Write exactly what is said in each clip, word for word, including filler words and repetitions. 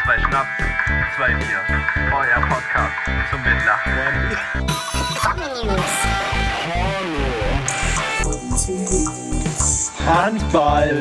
Zwei Schnaps, zwei Bier, euer Podcast zum Mitlachen. Handball.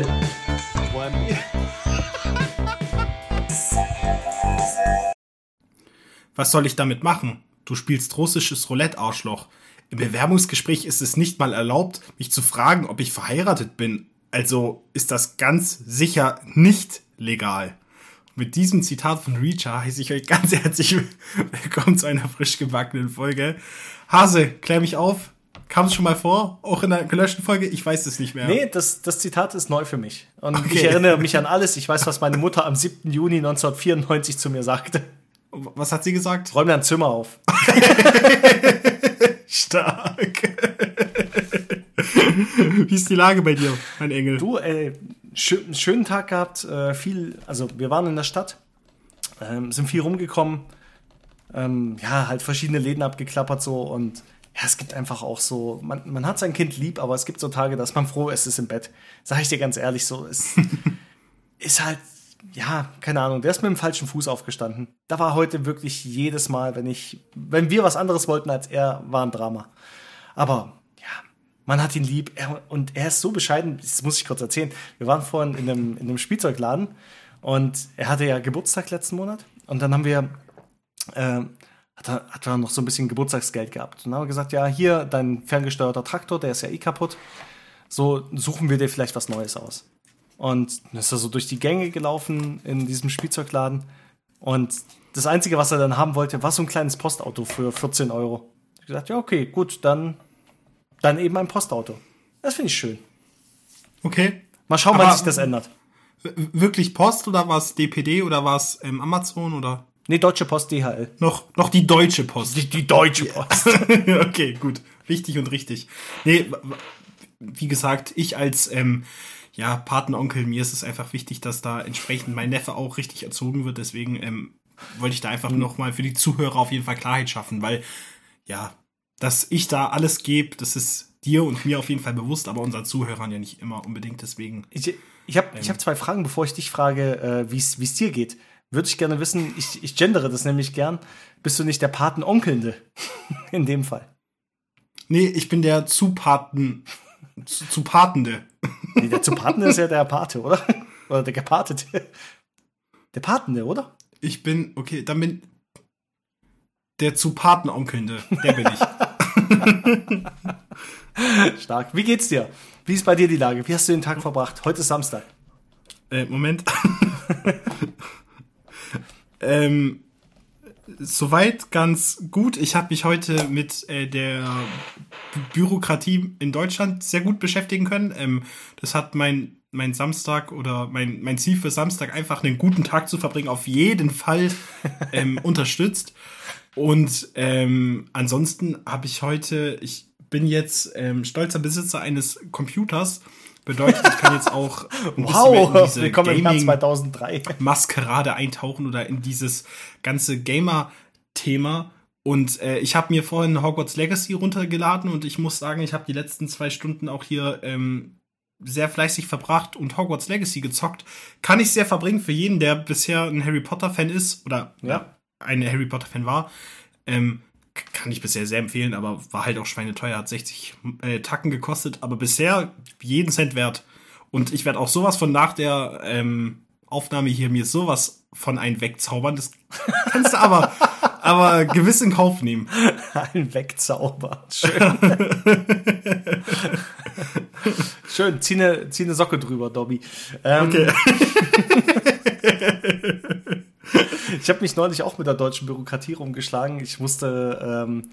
Was soll ich damit machen? Du spielst russisches Roulette, Arschloch. Im Bewerbungsgespräch ist es nicht mal erlaubt, mich zu fragen, ob ich verheiratet bin. Also ist das ganz sicher nicht legal. Mit diesem Zitat von Reacher heiße ich euch ganz herzlich willkommen zu einer frisch gebackenen Folge. Hase, klär mich auf. Kam es schon mal vor? Auch in einer gelöschten Folge? Ich weiß es nicht mehr. Nee, das, das Zitat ist neu für mich. Und Okay. ich erinnere mich an alles. Ich weiß, was meine Mutter am siebten Juni neunzehnhundertvierundneunzig zu mir sagte. Was hat sie gesagt? Räum dein Zimmer auf. Stark. Wie ist die Lage bei dir, mein Engel? Du, ey, schö- einen schönen Tag gehabt. Äh, viel, also wir waren in der Stadt, ähm, sind viel rumgekommen. Ähm, ja, halt verschiedene Läden abgeklappert so und ja, es gibt einfach auch so, man, man hat sein Kind lieb, aber es gibt so Tage, dass man froh ist, es ist im Bett. Sag ich dir ganz ehrlich so, es ist halt, ja, keine Ahnung, der ist mit dem falschen Fuß aufgestanden. Da war heute wirklich jedes Mal, wenn ich, wenn wir was anderes wollten als er, war ein Drama. Aber ja, man hat ihn lieb er, und er ist so bescheiden, das muss ich kurz erzählen. Wir waren vorhin in einem, in einem Spielzeugladen und er hatte ja Geburtstag letzten Monat und dann haben wir, äh, hat er, hat er noch so ein bisschen Geburtstagsgeld gehabt. Und dann haben wir gesagt, ja, hier, dein ferngesteuerter Traktor, der ist ja eh kaputt. So suchen wir dir vielleicht was Neues aus. Und dann ist er so durch die Gänge gelaufen in diesem Spielzeugladen. Und das Einzige, was er dann haben wollte, war so ein kleines Postauto für vierzehn Euro. Ich hab gesagt, ja, okay, gut, dann, dann eben ein Postauto. Das finde ich schön. Okay. Mal schauen, Aber wann sich das ändert. w- Wirklich Post oder war es D P D oder war es ähm, Amazon oder Nee, Deutsche Post, D H L. noch, noch die deutsche Post? Die, die Deutsche Post. Okay, gut. Wichtig und richtig. Nee, w- w- wie gesagt, ich als ähm, ja, Patenonkel, mir ist es einfach wichtig, dass da entsprechend mein Neffe auch richtig erzogen wird. Deswegen ähm, wollte ich da einfach noch mal für die Zuhörer auf jeden Fall Klarheit schaffen, weil ja, dass ich da alles gebe, das ist dir und mir auf jeden Fall bewusst, aber unseren Zuhörern ja nicht immer unbedingt. Deswegen Ich, ich habe ich hab zwei Fragen, bevor ich dich frage, äh, wie es dir geht. Würde ich gerne wissen, ich, ich gendere das nämlich gern. Bist du nicht der Patenonkelnde in dem Fall? nee, ich bin der Zupaten, zu, zu Patende. Nee, der zu Patende ist ja der Pate, oder? Oder der Gepatete. Der Patende, oder? Ich bin, okay, dann bin der zu Patenonkelnde, der bin ich. Stark. Wie geht's dir? Wie ist bei dir die Lage? Wie hast du den Tag verbracht? Heute ist Samstag. Äh, Moment. ähm, soweit ganz gut. Ich habe mich heute mit äh, der Bü- Bürokratie in Deutschland sehr gut beschäftigen können. Ähm, das hat mein, mein Samstag oder mein, mein Ziel für Samstag, einfach einen guten Tag zu verbringen, auf jeden Fall ähm, unterstützt. Und ähm, ansonsten habe ich heute, ich bin jetzt ähm, stolzer Besitzer eines Computers. Bedeutet, ich kann jetzt auch ein bisschen mehr in Wow, diese willkommen im Jahr Gaming- zweitausenddrei. Maskerade eintauchen oder in dieses ganze Gamer-Thema. Und äh, ich habe mir vorhin Hogwarts Legacy runtergeladen und ich muss sagen, ich habe die letzten zwei Stunden auch hier ähm, sehr fleißig verbracht und Hogwarts Legacy gezockt. Kann ich sehr verbringen für jeden, der bisher ein Harry Potter-Fan ist oder Ja. ein Harry Potter-Fan war. Ähm, k- kann ich bisher sehr empfehlen, aber war halt auch schweineteuer, hat sechzig äh, Tacken gekostet, aber bisher jeden Cent wert. Und ich werde auch sowas von nach der ähm, Aufnahme hier mir sowas von ein wegzaubern. Das kannst du aber, aber gewiss in Kauf nehmen. Ein Wegzauber. Schön. Schön. Zieh eine, zieh eine Socke drüber, Dobby. Ähm, Okay. Ich habe mich neulich auch mit der deutschen Bürokratie rumgeschlagen. Ich musste ähm,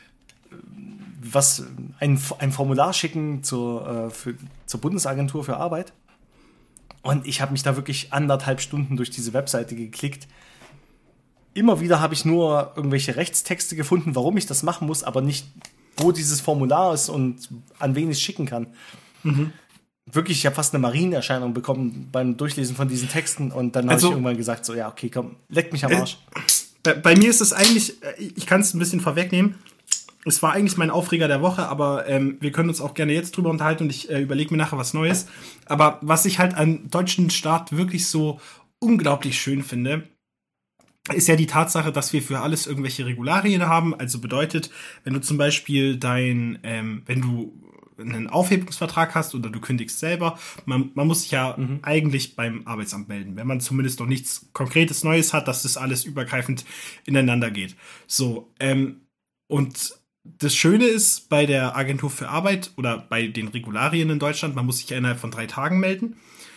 was ein, ein Formular schicken zur, äh, für, zur Bundesagentur für Arbeit. Und ich habe mich da wirklich anderthalb Stunden durch diese Webseite geklickt. Immer wieder habe ich nur irgendwelche Rechtstexte gefunden, warum ich das machen muss, aber nicht, wo dieses Formular ist und an wen ich es schicken kann. Mhm. Wirklich, ich habe fast eine Marienerscheinung bekommen beim Durchlesen von diesen Texten und dann habe Also- ich irgendwann gesagt, so ja, okay, komm, leck mich am Arsch. Bei, bei mir ist es eigentlich, äh, ich kann es ein bisschen vorwegnehmen, es war eigentlich mein Aufreger der Woche, aber ähm, wir können uns auch gerne jetzt drüber unterhalten und ich äh, überlege mir nachher was Neues. Aber was ich halt am deutschen Staat wirklich so unglaublich schön finde, ist ja die Tatsache, dass wir für alles irgendwelche Regularien haben. Also bedeutet, wenn du zum Beispiel dein, ähm, wenn du einen Aufhebungsvertrag hast oder du kündigst selber, man, man muss sich ja mhm. eigentlich beim Arbeitsamt melden, wenn man zumindest noch nichts Konkretes Neues hat, dass das alles übergreifend ineinander geht. So, ähm, und das Schöne ist bei der Agentur für Arbeit oder bei den Regularien in Deutschland, man muss sich innerhalb von drei Tagen melden.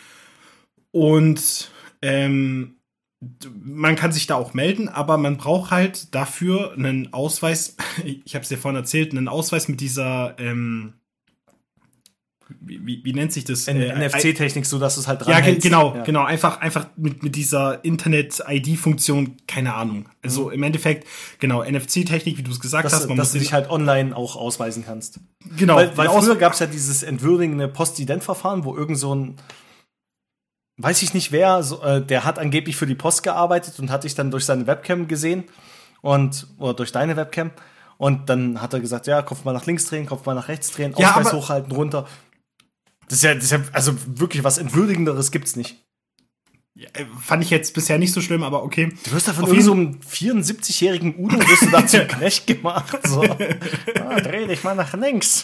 Und ähm, man kann sich da auch melden, aber man braucht halt dafür einen Ausweis, ich habe es dir vorhin erzählt, einen Ausweis mit dieser ähm, Wie, wie, wie nennt sich das? N- äh, N F C-Technik, so dass du es halt dran Ja, hältst. genau, ja. genau. Einfach, einfach mit, mit dieser Internet-I D-Funktion, keine Ahnung. Also mhm. im Endeffekt, genau, N F C-Technik, wie du es gesagt dass, hast. Man dass muss du dich halt online auch ausweisen kannst. Genau. Weil, weil früher gab es ja dieses entwürdigende Postident-Verfahren, wo irgend so ein, weiß ich nicht wer, so, äh, der hat angeblich für die Post gearbeitet und hat dich dann durch seine Webcam gesehen und oder durch deine Webcam. Und dann hat er gesagt, ja, Kopf mal nach links drehen, Kopf mal nach rechts drehen, ja, Ausweis hochhalten, runter. Das ist, ja, das ist ja, also wirklich was Entwürdigenderes gibt's nicht. Ja, fand ich jetzt bisher nicht so schlimm, aber okay. Du wirst da von so einem vierundsiebzigjährigen Udo wirst du da zum Knecht gemacht. So. Ah, dreh dich mal nach links.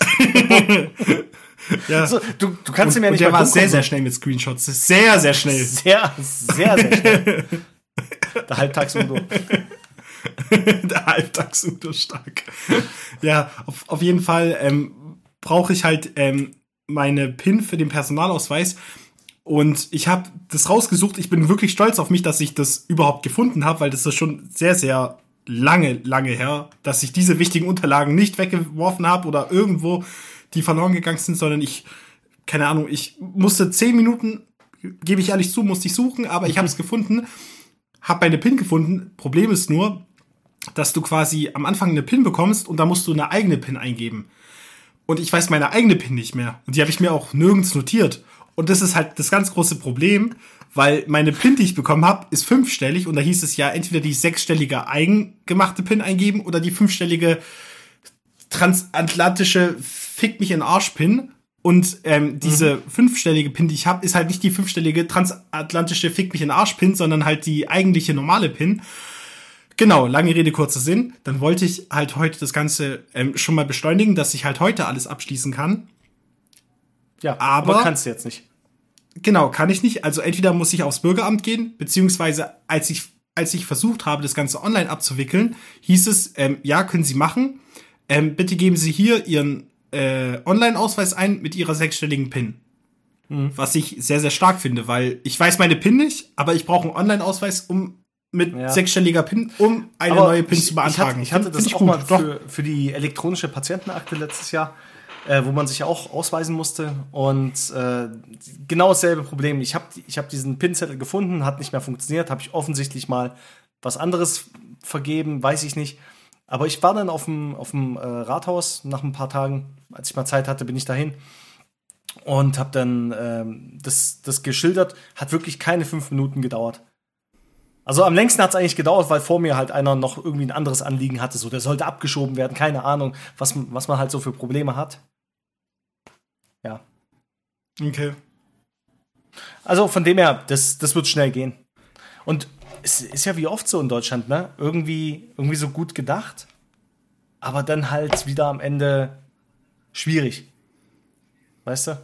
Ja. So, du, du kannst ihm ja und nicht der mal war sehr, so. sehr schnell mit Screenshots. Sehr, sehr schnell. Sehr, sehr, sehr schnell. Der Halbtags-Udo. Der Halbtags-Udo stark. Ja, auf, auf jeden Fall ähm, brauche ich halt ähm, meine PIN für den Personalausweis und ich habe das rausgesucht. Ich bin wirklich stolz auf mich, dass ich das überhaupt gefunden habe, weil das ist schon sehr, sehr lange, lange her, dass ich diese wichtigen Unterlagen nicht weggeworfen habe oder irgendwo die verloren gegangen sind, sondern ich, keine Ahnung, ich musste zehn Minuten, gebe ich ehrlich zu, musste ich suchen, aber ich habe es gefunden, habe meine PIN gefunden. Problem ist nur, dass du quasi am Anfang eine PIN bekommst und da musst du eine eigene PIN eingeben. Und ich weiß meine eigene PIN nicht mehr. Und die habe ich mir auch nirgends notiert. Und das ist halt das ganz große Problem, weil meine PIN, die ich bekommen habe, ist fünfstellig. Und da hieß es ja, entweder die sechsstellige eigengemachte PIN eingeben oder die fünfstellige transatlantische Fick mich in Arsch-PIN. Und ähm, diese mhm. fünfstellige PIN, die ich habe, ist halt nicht die fünfstellige transatlantische Fick mich in Arsch-PIN, sondern halt die eigentliche normale PIN. Genau, lange Rede, kurzer Sinn. Dann wollte ich halt heute das Ganze ähm, schon mal beschleunigen, dass ich halt heute alles abschließen kann. Ja, aber, aber kannst du jetzt nicht. Genau, kann ich nicht. Also entweder muss ich aufs Bürgeramt gehen, beziehungsweise als ich, als ich versucht habe, das Ganze online abzuwickeln, hieß es, ähm, ja, können Sie machen. Ähm, bitte geben Sie hier Ihren äh, Online-Ausweis ein mit Ihrer sechsstelligen PIN. Mhm. Was ich sehr, sehr stark finde, weil ich weiß meine PIN nicht, aber ich brauche einen Online-Ausweis, um mit ja. sechsstelliger PIN, um eine aber neue PIN ich, zu beantragen. Ich hatte, ich hatte das ich auch gut. mal für, für die elektronische Patientenakte letztes Jahr, äh, wo man sich ja auch ausweisen musste. Und äh, genau dasselbe Problem. Ich habe ich hab diesen PIN-Zettel gefunden, hat nicht mehr funktioniert, habe ich offensichtlich mal was anderes vergeben, weiß ich nicht. Aber ich war dann auf dem, auf dem äh, Rathaus nach ein paar Tagen, als ich mal Zeit hatte, bin ich dahin und habe dann ähm, das, das geschildert. Hat wirklich keine fünf Minuten gedauert. Also am längsten hat es eigentlich gedauert, weil vor mir halt einer noch irgendwie ein anderes Anliegen hatte. So, der sollte abgeschoben werden, keine Ahnung, was, was man halt so für Probleme hat. Ja. Okay. Also von dem her, das, das wird schnell gehen. Und es ist ja wie oft so in Deutschland, ne? Irgendwie, irgendwie so gut gedacht, aber dann halt wieder am Ende schwierig. Weißt du?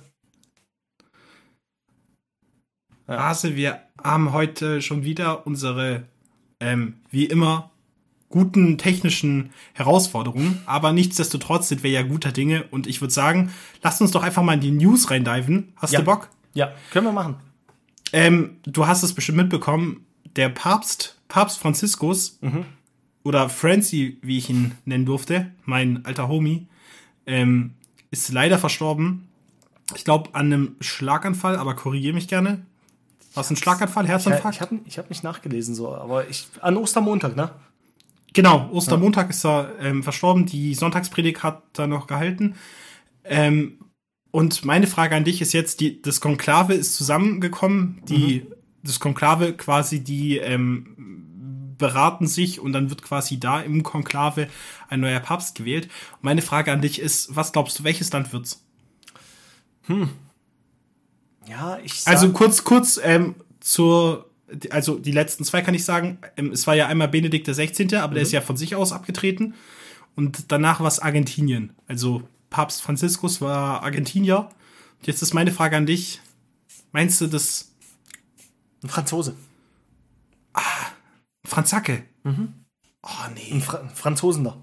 Ja. Also wir haben heute schon wieder unsere, ähm, wie immer, guten technischen Herausforderungen, aber nichtsdestotrotz sind wir ja guter Dinge und ich würde sagen, lasst uns doch einfach mal in die News reindiven. Hast ja. du Bock? Ja, können wir machen. Ähm, du hast es bestimmt mitbekommen, der Papst, Papst Franziskus, mhm. oder Francie, wie ich ihn nennen durfte, mein alter Homie, ähm, ist leider verstorben. Ich glaube an einem Schlaganfall, aber korrigiere mich gerne. War es ein Schlaganfall, Herzinfarkt? Ich, ich habe ich hab nicht nachgelesen, so, aber ich an Ostermontag, ne? Genau, Ostermontag ja. ist er ähm, verstorben. Die Sonntagspredigt hat er noch gehalten. Ähm, und meine Frage an dich ist jetzt, die, das Konklave ist zusammengekommen. Die, mhm. Das Konklave quasi, die ähm, beraten sich und dann wird quasi da im Konklave ein neuer Papst gewählt. Und meine Frage an dich ist, was glaubst du, welches Land wird's? Hm. Ja, ich sag Also kurz, kurz ähm, zur also die letzten zwei kann ich sagen, ähm, es war ja einmal Benedikt der Sechzehnte, aber mhm. der ist ja von sich aus abgetreten. Und danach war es Argentinien. Also Papst Franziskus war Argentinier. Und jetzt ist meine Frage an dich. Meinst du das? Ein Franzose. Ah, Franzacke. Mhm. Oh, nee. Ein Fra- Franzosener.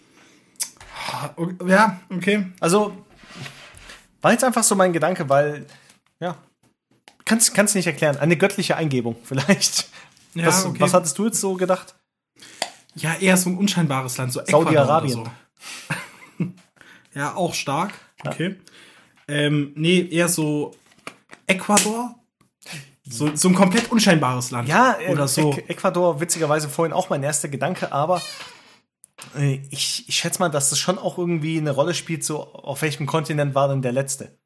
Ja, okay. Also, war jetzt einfach so mein Gedanke, weil, ja, kannst kannst nicht erklären. Eine göttliche Eingebung vielleicht. Ja, was, okay. was hattest du jetzt so gedacht? Ja, eher so ein unscheinbares Land, so Ecuador Saudi-Arabien. oder so. Ja, auch stark. Okay. Ja. Ähm, nee, eher so Ecuador. So, so ein komplett unscheinbares Land. Ja, oder so. Ä- Ecuador, witzigerweise vorhin auch mein erster Gedanke, aber äh, ich, ich schätze mal, dass das schon auch irgendwie eine Rolle spielt, so auf welchem Kontinent war denn der letzte?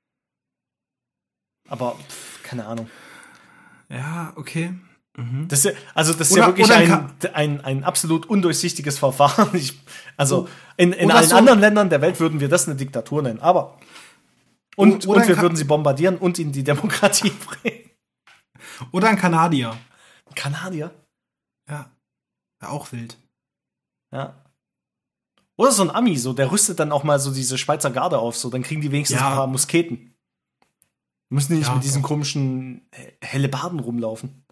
Aber, pff, keine Ahnung. Ja, okay. Mhm. Das ist, ja- also das ist Oder- ja wirklich oder ein, kann- ein, ein absolut undurchsichtiges Verfahren. Ich, also in, in Oder allen so- anderen Ländern der Welt würden wir das eine Diktatur nennen, aber und, Oder und wir kann- würden sie bombardieren und ihnen die Demokratie bringen. Oder ein Kanadier. Kanadier? Ja. Ja, auch wild. Ja. Oder so ein Ami, so, der rüstet dann auch mal so diese Schweizer Garde auf, so, dann kriegen die wenigstens Ja. ein paar Musketen. Müssen die nicht Ja, mit diesen doch. komischen He- Hellebarden rumlaufen.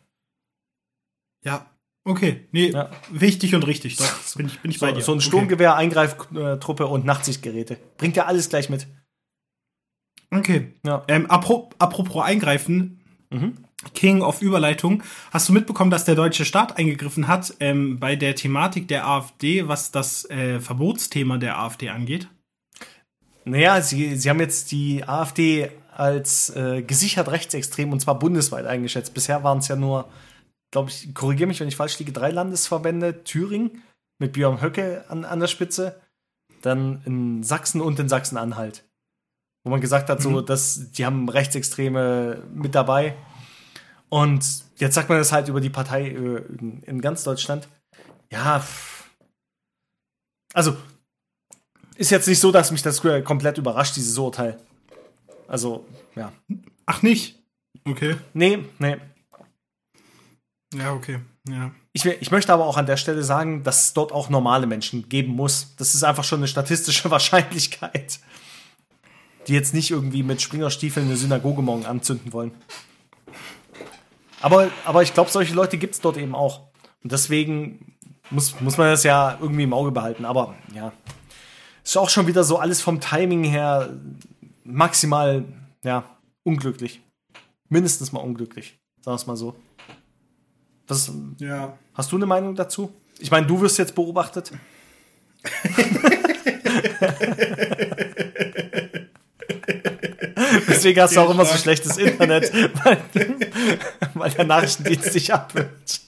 Ja. Okay. Nee, Ja. wichtig und richtig. Doch. Bin ich, bin ich bei So, dir. so ein Okay. Sturmgewehr, Eingreiftruppe und Nachtsichtgeräte. Bringt ja alles gleich mit. Okay. Ja. Ähm, apro- apropos Eingreifen. Mhm. King of Überleitung. Hast du mitbekommen, dass der deutsche Staat eingegriffen hat ähm, bei der Thematik der AfD, was das äh, Verbotsthema der AfD angeht? Naja, sie, sie haben jetzt die AfD als äh, gesichert rechtsextrem und zwar bundesweit eingeschätzt. Bisher waren es ja nur, glaube ich, korrigiere mich, wenn ich falsch liege, drei Landesverbände. Thüringen mit Björn Höcke an, an der Spitze, dann in Sachsen und in Sachsen-Anhalt. Wo man gesagt hat, so, Mhm. dass die haben Rechtsextreme mit dabei. Und jetzt sagt man das halt über die Partei äh, in, in ganz Deutschland. Ja, pff. Also, ist jetzt nicht so, dass mich das komplett überrascht, dieses Urteil. Also, ja. Ach nicht? Okay. Nee, nee. Ja, okay. Ja. Ich, will- ich möchte aber auch an der Stelle sagen, dass es dort auch normale Menschen geben muss. Das ist einfach schon eine statistische Wahrscheinlichkeit. Die jetzt nicht irgendwie mit Springerstiefeln eine Synagoge morgen anzünden wollen. Aber, aber ich glaube, solche Leute gibt es dort eben auch. Und deswegen muss, muss man das ja irgendwie im Auge behalten. Aber ja, ist auch schon wieder so alles vom Timing her maximal, ja, unglücklich. Mindestens mal unglücklich. Sagen wir es mal so. Das, Ja. hast du eine Meinung dazu? Ich meine, du wirst jetzt beobachtet. Deswegen hast du auch immer so schlechtes Internet, weil, weil der Nachrichtendienst dich abwirft.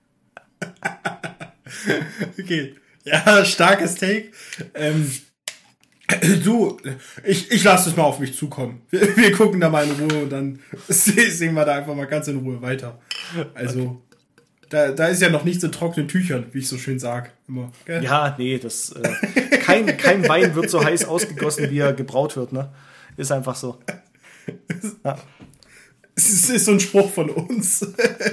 Okay. Ja, starkes Take. Ähm, du, ich, ich lasse es mal auf mich zukommen. Wir, wir gucken da mal in Ruhe und dann singen wir da einfach mal ganz in Ruhe weiter. Also, da, da ist ja noch nichts in trockenen Tüchern, wie ich so schön sage. Immer. Gell? Ja, nee, das, äh, kein, kein Wein wird so heiß ausgegossen, wie er gebraut wird, ne? Ist einfach so. Ja. Es ist, ist so ein Spruch von uns.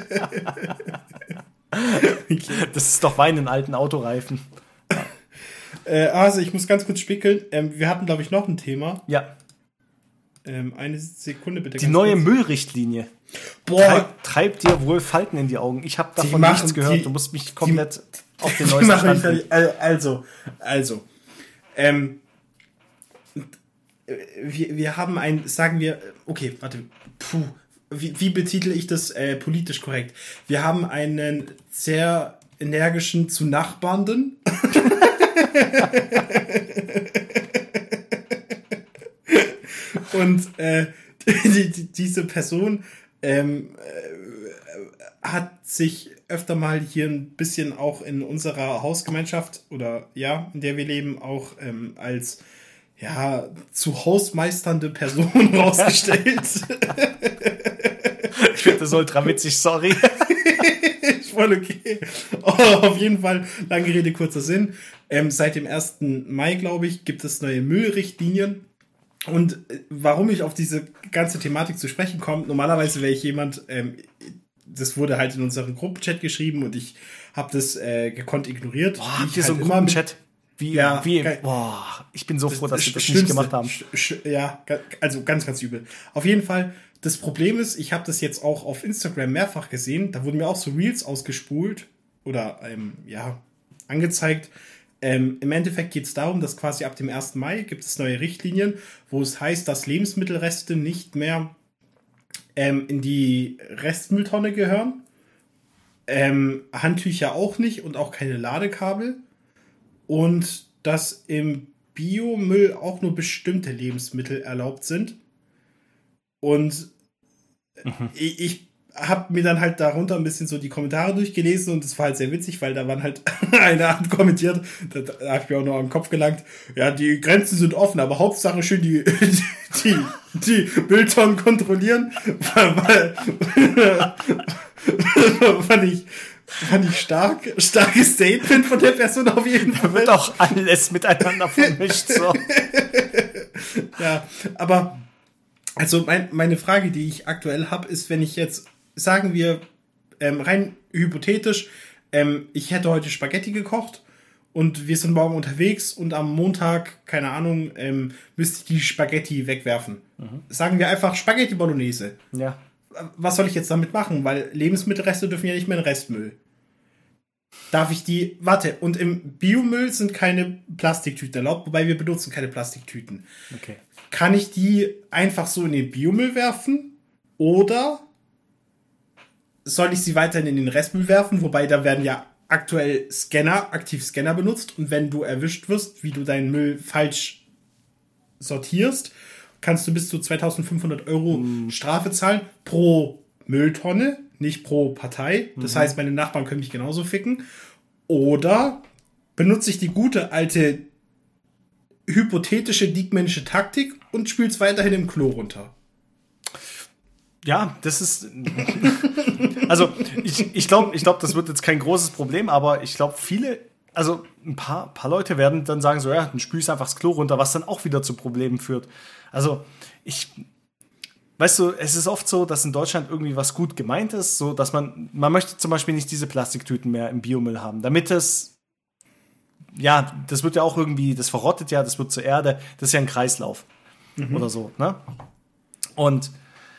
Das ist doch Wein in alten Autoreifen. Äh, also, ich muss ganz kurz spickeln. Ähm, wir hatten, glaube ich, noch ein Thema. Ja, Ähm, eine Sekunde bitte. die ganz neue kurz. Müllrichtlinie. Boah, Treib, treibt dir wohl Falten in die Augen. Ich habe davon machen- nichts gehört. die- Du musst mich komplett auf den Die neuesten machen mich Stand bringen. fertig. Al- Also, also, ähm, wir, wir haben ein, sagen wir, okay, warte, puh, wie, wie betitel ich das äh, politisch korrekt? Wir haben einen sehr energischen zu Nachbarnden. Und äh, die, die, diese Person ähm, äh, hat sich öfter mal hier ein bisschen auch in unserer Hausgemeinschaft oder ja, in der wir leben, auch ähm, als ja, zu hausmeisternde Person rausgestellt. Ich finde das ultra witzig, sorry. Ist voll okay. Oh, auf jeden Fall, lange Rede, kurzer Sinn. Ähm, seit dem ersten Mai, glaube ich, gibt es neue Müllrichtlinien. Und äh, warum ich auf diese ganze Thematik zu sprechen komme, normalerweise wäre ich jemand, ähm, das wurde halt in unserem Gruppenchat geschrieben und ich habe das äh, gekonnt ignoriert. Boah, habt ihr halt so einen Gruppenchat? Wie, ja, wie, geil. boah, ich bin so froh, dass sie das Schlimmste, nicht gemacht haben. sch- sch- Ja, also ganz, ganz übel. Auf jeden Fall, das Problem ist, ich habe das jetzt auch auf Instagram mehrfach gesehen, da wurden mir auch so Reels ausgespult oder, ähm, ja, angezeigt. Ähm, im Endeffekt geht es darum, dass quasi ab dem ersten Mai gibt es neue Richtlinien, wo es heißt, dass Lebensmittelreste nicht mehr ähm, in die Restmülltonne gehören. Ähm, Handtücher auch nicht und auch keine Ladekabel. Und dass im Biomüll auch nur bestimmte Lebensmittel erlaubt sind. Und mhm. ich, ich habe mir dann halt darunter ein bisschen so die Kommentare durchgelesen und es war halt sehr witzig, weil da waren halt einer hat kommentiert, da, da habe ich mir auch noch am Kopf gelangt, ja, die Grenzen sind offen, aber Hauptsache schön die die, die Mülltonnen kontrollieren, weil, weil fand ich Fand ich stark. Starkes Statement von der Person auf jeden Fall. Da wird auch alles miteinander vermischt. So. Ja, aber also mein, meine Frage, die ich aktuell habe, ist, wenn ich jetzt, sagen wir, ähm, rein hypothetisch, ähm, ich hätte heute Spaghetti gekocht und wir sind morgen unterwegs und am Montag, keine Ahnung, ähm, müsste ich die Spaghetti wegwerfen. Mhm. Sagen wir einfach Spaghetti Bolognese. Ja. Was soll ich jetzt damit machen? Weil Lebensmittelreste dürfen ja nicht mehr in Restmüll. Darf ich die... Warte, und im Biomüll sind keine Plastiktüten erlaubt, wobei wir benutzen keine Plastiktüten. Okay. Kann ich die einfach so in den Biomüll werfen? Oder soll ich sie weiterhin in den Restmüll werfen? Wobei da werden ja aktuell Scanner, aktiv Scanner benutzt. Und wenn du erwischt wirst, wie du deinen Müll falsch sortierst, kannst du bis zu zweitausendfünfhundert Euro mhm. Strafe zahlen pro Mülltonne, nicht pro Partei. Das mhm. heißt, meine Nachbarn können mich genauso ficken. Oder benutze ich die gute alte hypothetische diekmännische Taktik und spül's weiterhin im Klo runter. Ja, das ist... also, ich, ich glaube, ich glaub, das wird jetzt kein großes Problem, aber ich glaube, viele... Also, ein paar, paar Leute werden dann sagen so, ja, dann spülst einfach das Klo runter, was dann auch wieder zu Problemen führt. Also, ich... Weißt du, es ist oft so, dass in Deutschland irgendwie was gut gemeint ist, so dass man, man möchte zum Beispiel nicht diese Plastiktüten mehr im Biomüll haben, damit es, ja, das wird ja auch irgendwie, das verrottet ja, das wird zur Erde, das ist ja ein Kreislauf mhm. oder so, ne? Und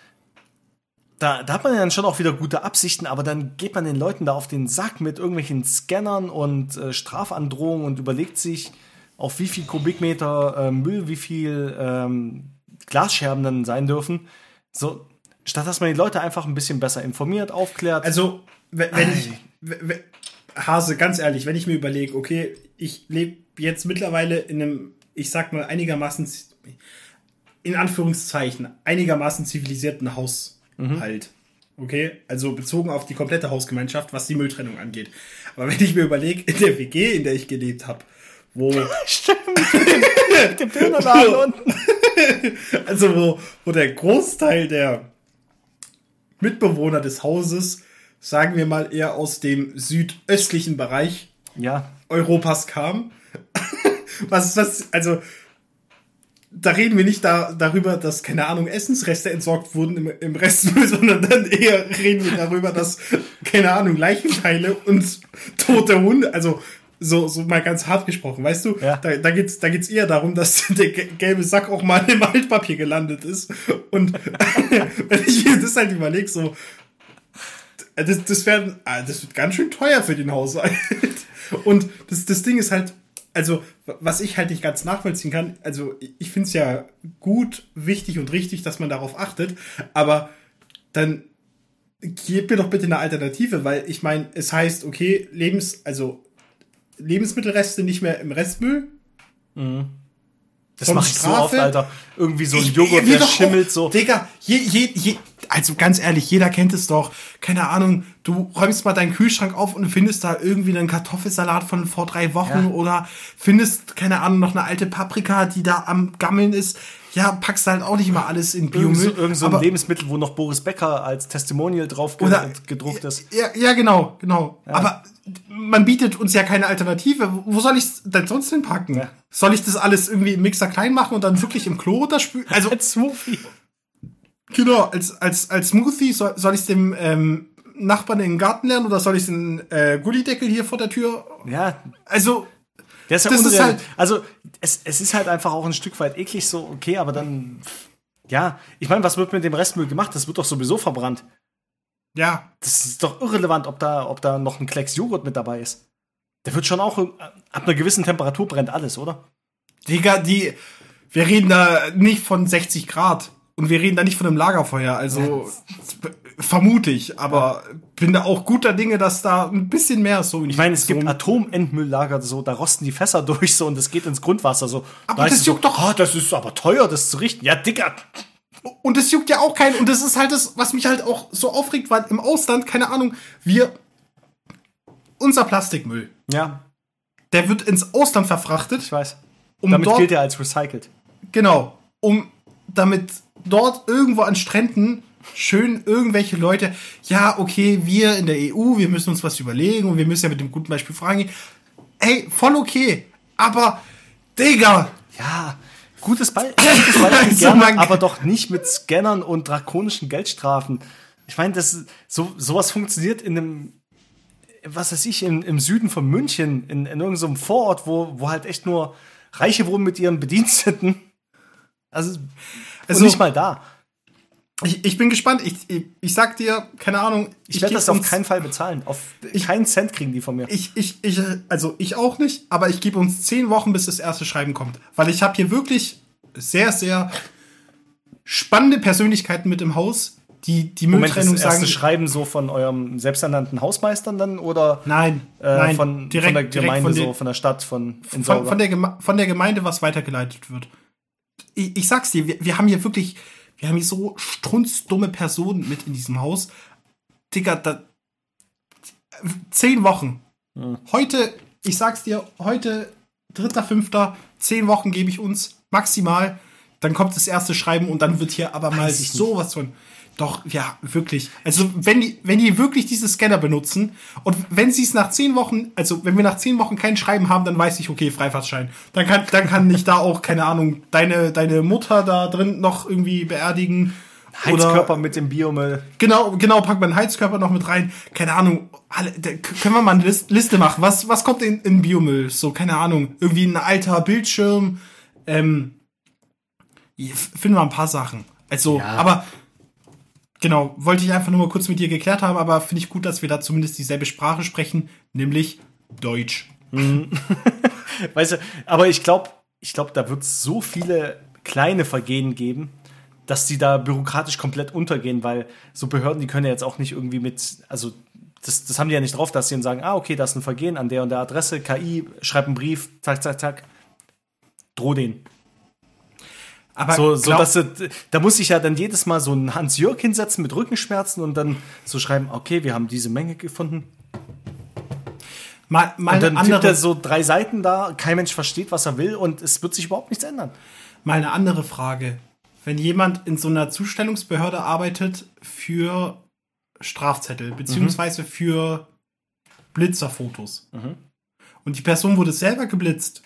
da, da hat man ja dann schon auch wieder gute Absichten, aber dann geht man den Leuten da auf den Sack mit irgendwelchen Scannern und äh, Strafandrohungen und überlegt sich, auf wie viel Kubikmeter äh, Müll, wie viel ähm, Glasscherben dann sein dürfen. So, statt dass man die Leute einfach ein bisschen besser informiert, aufklärt. Also, wenn, wenn ich, wenn, Hase, ganz ehrlich, wenn ich mir überlege, okay, ich lebe jetzt mittlerweile in einem, ich sag mal, einigermaßen, in Anführungszeichen, einigermaßen zivilisierten Haushalt. Mhm. Okay? Also bezogen auf die komplette Hausgemeinschaft, was die Mülltrennung angeht. Aber wenn ich mir überlege, in der W G, in der ich gelebt habe, wo... Stimmt, mit dem Dönerladen unten. Also wo, wo der Großteil der Mitbewohner des Hauses, sagen wir mal eher aus dem südöstlichen Bereich ja. Europas kam. was, was, also da reden wir nicht da, darüber, dass, keine Ahnung, Essensreste entsorgt wurden im, im Restmüll, sondern dann eher reden wir darüber, dass, keine Ahnung, Leichenteile und tote Hunde, also So, so mal ganz hart gesprochen, weißt du? Ja. Da, da geht's, da geht's eher darum, dass der gelbe Sack auch mal im Altpapier gelandet ist. Und wenn ich mir das halt überlege, so, das, das wäre, das wird ganz schön teuer für den Haushalt. Und das, das Ding ist halt, also, was ich halt nicht ganz nachvollziehen kann, also, ich finde es ja gut, wichtig und richtig, dass man darauf achtet, aber dann gebt mir doch bitte eine Alternative, weil ich meine, es heißt, okay, Lebens, also, Lebensmittelreste nicht mehr im Restmüll. Mhm. Das mache ich so oft, Alter. Irgendwie so ein ich, Joghurt, der schimmelt auch, so. Digga, je, je, je, also ganz ehrlich, jeder kennt es doch. Keine Ahnung, du räumst mal deinen Kühlschrank auf und findest da irgendwie einen Kartoffelsalat von vor drei Wochen ja. oder findest, keine Ahnung, noch eine alte Paprika, die da am Gammeln ist. Ja, packst halt auch nicht mal alles in Biomüll. Irgend so, irgend so ein aber, Lebensmittel, wo noch Boris Becker als Testimonial drauf oder, gedruckt ist. Ja, ja genau, genau. Ja. Aber man bietet uns ja keine Alternative. Wo soll ich es denn sonst hinpacken? Ja. Soll ich das alles irgendwie im Mixer klein machen und dann wirklich im Klo runterspülen? Also, als Smoothie. Genau, als, als, als Smoothie soll, soll ich es dem ähm, Nachbarn in den Garten lernen oder soll ich den äh, Gullideckel hier vor der Tür? Ja, Also, der ist ja das ist unreal. halt, Also, es, es ist halt einfach auch ein Stück weit eklig so, okay, aber dann, ja, ich meine, was wird mit dem Restmüll gemacht? Das wird doch sowieso verbrannt. ja, Das ist doch irrelevant, ob da, ob da noch ein Klecks Joghurt mit dabei ist. Der wird schon auch, ab einer gewissen Temperatur brennt alles, oder? Digga, die, wir reden da nicht von sechzig Grad und wir reden da nicht von einem Lagerfeuer, also vermute ich, aber bin da auch guter Dinge, dass da ein bisschen mehr so. Ich meine, es so gibt Atomendmülllager, so, da rosten die Fässer durch so und das geht ins Grundwasser so. Aber Da das ist so, juckt doch- ah, das ist aber teuer, das zu richten. Ja, Dicker. Und das juckt ja auch keinen. Und das ist halt das, was mich halt auch so aufregt, weil im Ausland, keine Ahnung, wir, unser Plastikmüll, Ja, der wird ins Ausland verfrachtet, ich weiß. um Damit dort, gilt er als recycelt. genau, um, damit dort irgendwo an Stränden schön irgendwelche Leute, ja, okay, wir in der E U, wir müssen uns was überlegen und wir müssen ja mit dem guten Beispiel vorangehen. Ey, voll okay, aber, Digga, Ja, gutes Ball, gutes Ball Also, gerne, man- aber doch nicht mit Scannern und drakonischen Geldstrafen. Ich meine, das so sowas funktioniert in einem, was weiß ich, im, im Süden von München, in, in irgendeinem so Vorort, wo, wo halt echt nur Reiche wohnen mit ihren Bediensteten. Also, Also- und nicht mal da. ich, ich bin gespannt, ich, ich, ich sag dir, keine Ahnung, Ich, werde geb das auf uns- keinen Fall bezahlen. Auf Ich- keinen Cent kriegen die von mir. Ich, ich, ich, also ich auch nicht, aber ich gebe uns zehn Wochen, bis das erste Schreiben kommt. Weil ich habe hier wirklich sehr, sehr spannende Persönlichkeiten mit im Haus, die die Moment, das Mülltrennung erste sagen. Schreiben so von eurem selbsternannten Hausmeistern dann oder Nein, äh, nein, von, direkt, von der direkt Gemeinde, von, so den, von der Stadt, von von, Insauger? von, der Geme von der Gemeinde, was weitergeleitet wird. Ich, ich sag's dir, wir, wir haben hier wirklich, wir haben hier so strunzdumme Personen mit in diesem Haus. Digga, da, zehn Wochen. Hm. Heute, ich sag's dir, heute, dritter, fünfter, zehn Wochen gebe ich uns maximal. Dann kommt das erste Schreiben und dann wird hier aber mal Weiß ich sowas von. Doch, ja, wirklich. Also, wenn die, wenn die wirklich diese Scanner benutzen und wenn sie es nach zehn Wochen, also wenn wir nach zehn Wochen kein Schreiben haben, dann weiß ich, okay, Freifahrtschein. Dann kann, dann kann ich da auch, keine Ahnung, deine, deine Mutter da drin noch irgendwie beerdigen. Heizkörper Oder, mit dem Biomüll. genau, genau, packt man einen Heizkörper noch mit rein. Keine Ahnung, alle, da können wir mal eine List- Liste machen. Was, was kommt in, in Biomüll? So, keine Ahnung, irgendwie ein alter Bildschirm. Ähm, hier finden wir ein paar Sachen. Also, Ja. aber genau, wollte ich einfach nur mal kurz mit dir geklärt haben, aber finde ich gut, dass wir da zumindest dieselbe Sprache sprechen, nämlich Deutsch. Weißt du, aber ich glaube, ich glaube, da wird es so viele kleine Vergehen geben, dass die da bürokratisch komplett untergehen, weil so Behörden, die können ja jetzt auch nicht irgendwie mit, also das, das haben die ja nicht drauf, dass sie dann sagen, ah, okay, das ist ein Vergehen an der und der Adresse, K I, schreib einen Brief, zack, zack, zack, droh den. Aber So, so glaub- dass sie, da muss ich ja dann jedes Mal so einen Hans-Jörg hinsetzen mit Rückenschmerzen und dann so schreiben, okay, wir haben diese Menge gefunden. mal, mal Und dann eine tippt er andere, so drei Seiten da, kein Mensch versteht, was er will und es wird sich überhaupt nichts ändern. mal eine andere Frage. Wenn jemand in so einer Zustellungsbehörde arbeitet für Strafzettel, beziehungsweise für Blitzerfotos. Mhm. Und die Person wurde selber geblitzt.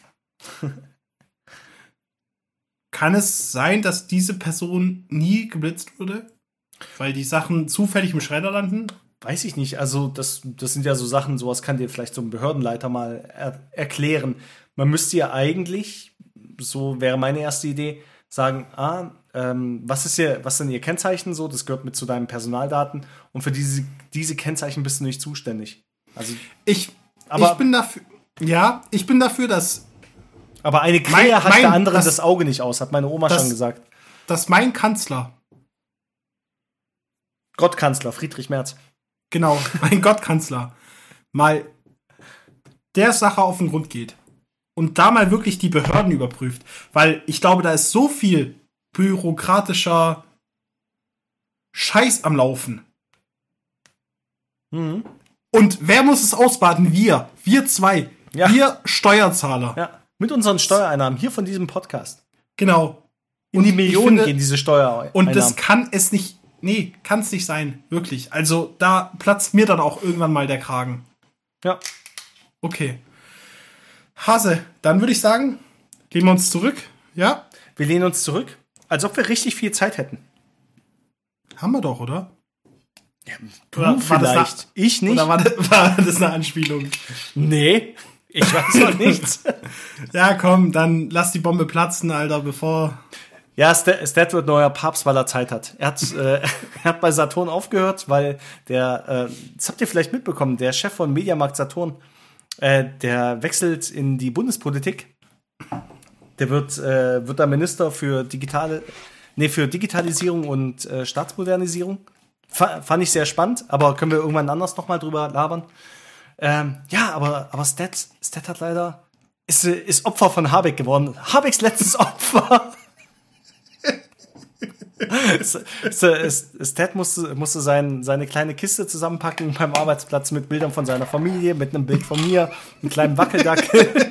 Kann es sein, dass diese Person nie geblitzt wurde? Weil die Sachen zufällig im Schredder landen? Weiß ich nicht. Also, das, das sind ja so Sachen, sowas kann dir vielleicht so ein Behördenleiter mal er erklären. Man müsste ja eigentlich, so wäre meine erste Idee, sagen, ah, ähm, was ist hier, was sind Ihr Kennzeichen so? Das gehört mit zu deinen Personaldaten und für diese, diese Kennzeichen bist du nicht zuständig. Also, Ich, Aber- ich bin dafür. Ja, ich bin dafür, dass, aber eine Mein- Krähe hat mein- der anderen das, das- Auge nicht aus, hat meine Oma das- schon gesagt. dass mein Kanzler, Gottkanzler Friedrich Merz. genau, mein Gottkanzler, mal der Sache auf den Grund geht und da mal wirklich die Behörden überprüft. Weil ich glaube, da ist so viel bürokratischer Scheiß am Laufen. Mhm. Und wer muss es ausbaden? Wir. Wir zwei. Ja. Wir Steuerzahler. Ja, mit unseren Steuereinnahmen hier von diesem Podcast. Genau. In die ich Millionen finde- gehen diese Steuereinnahmen. Und das kann es nicht. Nee, kann es nicht sein. Wirklich. Also da platzt mir dann auch irgendwann mal der Kragen. Ja. Okay. Hase, dann würde ich sagen, lehnen wir uns zurück. Ja? Wir lehnen uns zurück, als ob wir richtig viel Zeit hätten. Haben wir doch, oder? Du Oder war vielleicht. das eine, ich nicht. Oder war das, war das eine Anspielung? Nee, ich weiß noch nichts. Ja, komm, dann lass die Bombe platzen, Alter, bevor... Ja, Stat, Stat wird neuer Papst, weil er Zeit hat. Er hat, äh, er hat bei Saturn aufgehört, weil der, äh, das habt ihr vielleicht mitbekommen, der Chef von Mediamarkt Saturn, äh, der wechselt in die Bundespolitik. Der wird, äh, wird da Minister für digitale, nee, für Digitalisierung und äh, Staatsmodernisierung. F- fand ich sehr spannend, aber können wir irgendwann anders nochmal drüber labern. Ähm, ja, aber, aber Stat, Stat hat leider, ist, ist Opfer von Habeck geworden. Habecks letztes Opfer. Stat musste, musste sein, seine kleine Kiste zusammenpacken beim Arbeitsplatz mit Bildern von seiner Familie, mit einem Bild von mir, einem kleinen Wackeldackel.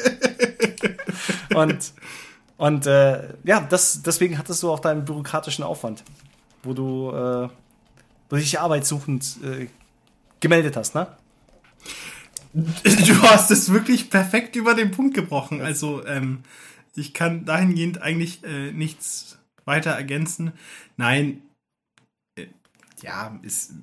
und und äh, ja, das, deswegen hattest du auch deinen bürokratischen Aufwand, wo du, äh, wo du dich arbeitssuchend äh, gemeldet hast, ne? Du hast es wirklich perfekt über den Punkt gebrochen. Also, ähm, ich kann dahingehend eigentlich äh, nichts weiter ergänzen. Nein, äh, ja, ist...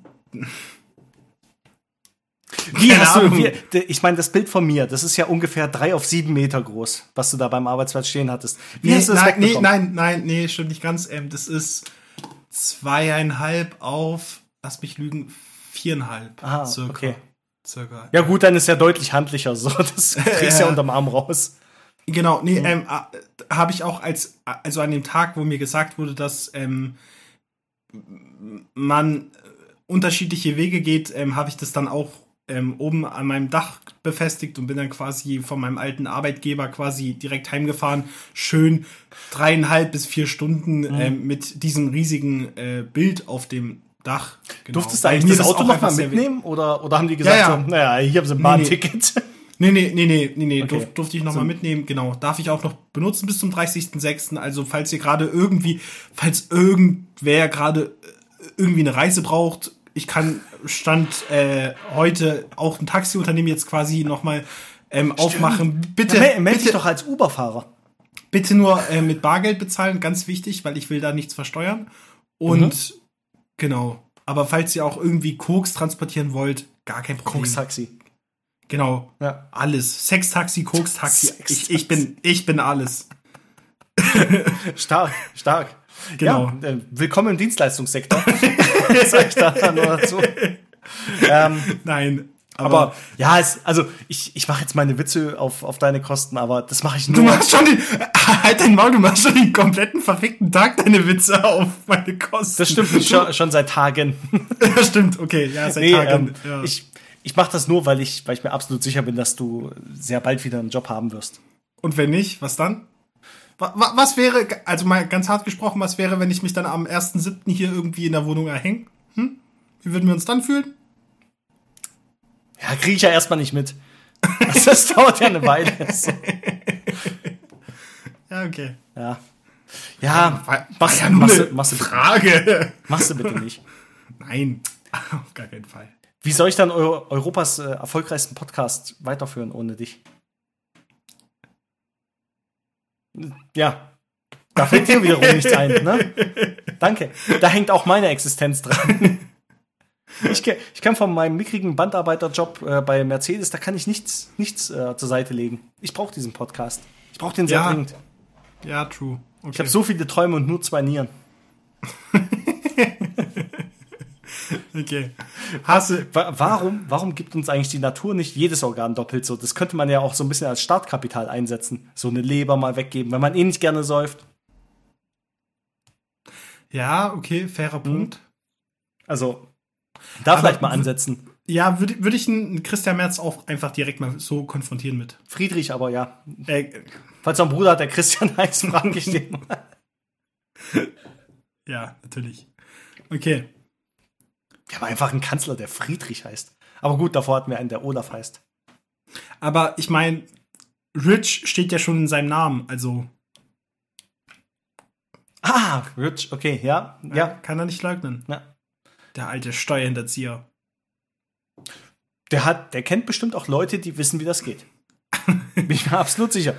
Wie Keine hast du, Ahnung. wie, ich meine, das Bild von mir, das ist ja ungefähr drei auf sieben Meter groß, was du da beim Arbeitsplatz stehen hattest. Wie Nee, hast du das nein, nee, wegbekommen? nein, nein, nee, stimmt nicht ganz. Ähm, das ist zweieinhalb auf, lass mich lügen, viereinhalb. Ah, circa. okay. Circa. Ja gut, dann ist ja deutlich handlicher so. Das kriegst du ja unterm Arm raus. Genau, nee, ähm, äh, habe ich auch als, also an dem Tag, wo mir gesagt wurde, dass ähm, man unterschiedliche Wege geht, ähm, habe ich das dann auch ähm, oben an meinem Dach befestigt und bin dann quasi von meinem alten Arbeitgeber quasi direkt heimgefahren. Schön dreieinhalb bis vier Stunden Mhm. ähm, mit diesem riesigen äh, Bild auf dem Dach. Genau. Durftest du Weil eigentlich mir das Auto auch noch einfach mal sehr mitnehmen? Oder, oder haben die gesagt, Ja, ja. so, naja, hier haben sie ein Bahnticket? Nee, nee, nee, nee, nee, nee. Okay. Durf, durfte ich noch So. mal mitnehmen, genau. Darf ich auch noch benutzen bis zum dreißigsten sechsten Also, falls ihr gerade irgendwie, falls irgendwer gerade äh, irgendwie eine Reise braucht, ich kann Stand äh, heute auch ein Taxiunternehmen jetzt quasi noch mal ähm, aufmachen. Bitte, Ja, mel- meld dich bitte, doch als Uber-Fahrer. bitte nur äh, mit Bargeld bezahlen, ganz wichtig, weil ich will da nichts versteuern. Und genau. Aber falls ihr auch irgendwie Koks transportieren wollt, gar kein Problem. Koks-Taxi. Genau. Ja. Alles. Sextaxi, Koks-Taxi. Sextaxi. Ich, ich bin, ich bin alles. Stark, stark. Genau. Ja, äh, willkommen im Dienstleistungssektor. Sag ich da nur dazu. Ähm, Nein. aber ja, es, also ich, ich mache jetzt meine Witze auf, auf deine Kosten, aber das mache ich du nur. machst schon den, halt dein Maul, du machst schon den kompletten verfickten Tag deine Witze auf meine Kosten. Das stimmt schon, schon seit Tagen. Das stimmt, okay, ja, seit Nee, Tagen. ähm, ja. ich, ich mache das nur, weil ich, weil ich mir absolut sicher bin, dass du sehr bald wieder einen Job haben wirst. Und wenn nicht, was dann? Wa- wa- Was wäre, also mal ganz hart gesprochen, was wäre, wenn ich mich dann am ersten siebten hier irgendwie in der Wohnung erhänge? Hm? Wie würden wir uns dann fühlen? Ja, kriege ich ja erstmal nicht mit. Das, das dauert ja eine Weile. So. Ja, okay. Ja. Ja, War, war machst, ja nur machst, eine du- machst, du, Frage. machst du bitte nicht. Nein, auf gar keinen Fall. Wie soll ich dann Eu Europas äh, erfolgreichsten Podcast weiterführen ohne dich? Ja, da fällt dir wiederum nichts ein, ne? Danke. Da hängt auch meine Existenz dran. Ich, ke- ich kann von meinem mickrigen Bandarbeiterjob äh, bei Mercedes, da kann ich nichts, nichts äh, zur Seite legen. Ich brauche diesen Podcast. Ich brauche den sehr Ja. dringend. Ja, true. Okay. Ich habe so viele Träume und nur zwei Nieren. Okay. Hasse. Wa- Warum, warum gibt uns eigentlich die Natur nicht jedes Organ doppelt so? Das könnte man ja auch so ein bisschen als Startkapital einsetzen. So eine Leber mal weggeben, wenn man eh nicht gerne säuft. Ja, okay, fairer Punkt. Also, da Aber vielleicht mal w- ansetzen. Ja, würde würd ich einen Christian Merz auch einfach direkt mal so konfrontieren mit. Friedrich aber, ja. Äh, Falls er einen Bruder hat, der Christian heißt, frage ich den mal. ja, natürlich. Okay. Wir haben einfach einen Kanzler, der Friedrich heißt. Aber gut, davor hatten wir einen, der Olaf heißt. Aber ich meine, Rich steht ja schon in seinem Namen, also Ah, Rich, okay, ja. ja. Ja. kann er nicht leugnen. Ja. Der alte Steuerhinterzieher. Der hat, der kennt bestimmt auch Leute, die wissen, wie das geht. Bin ich mir absolut sicher.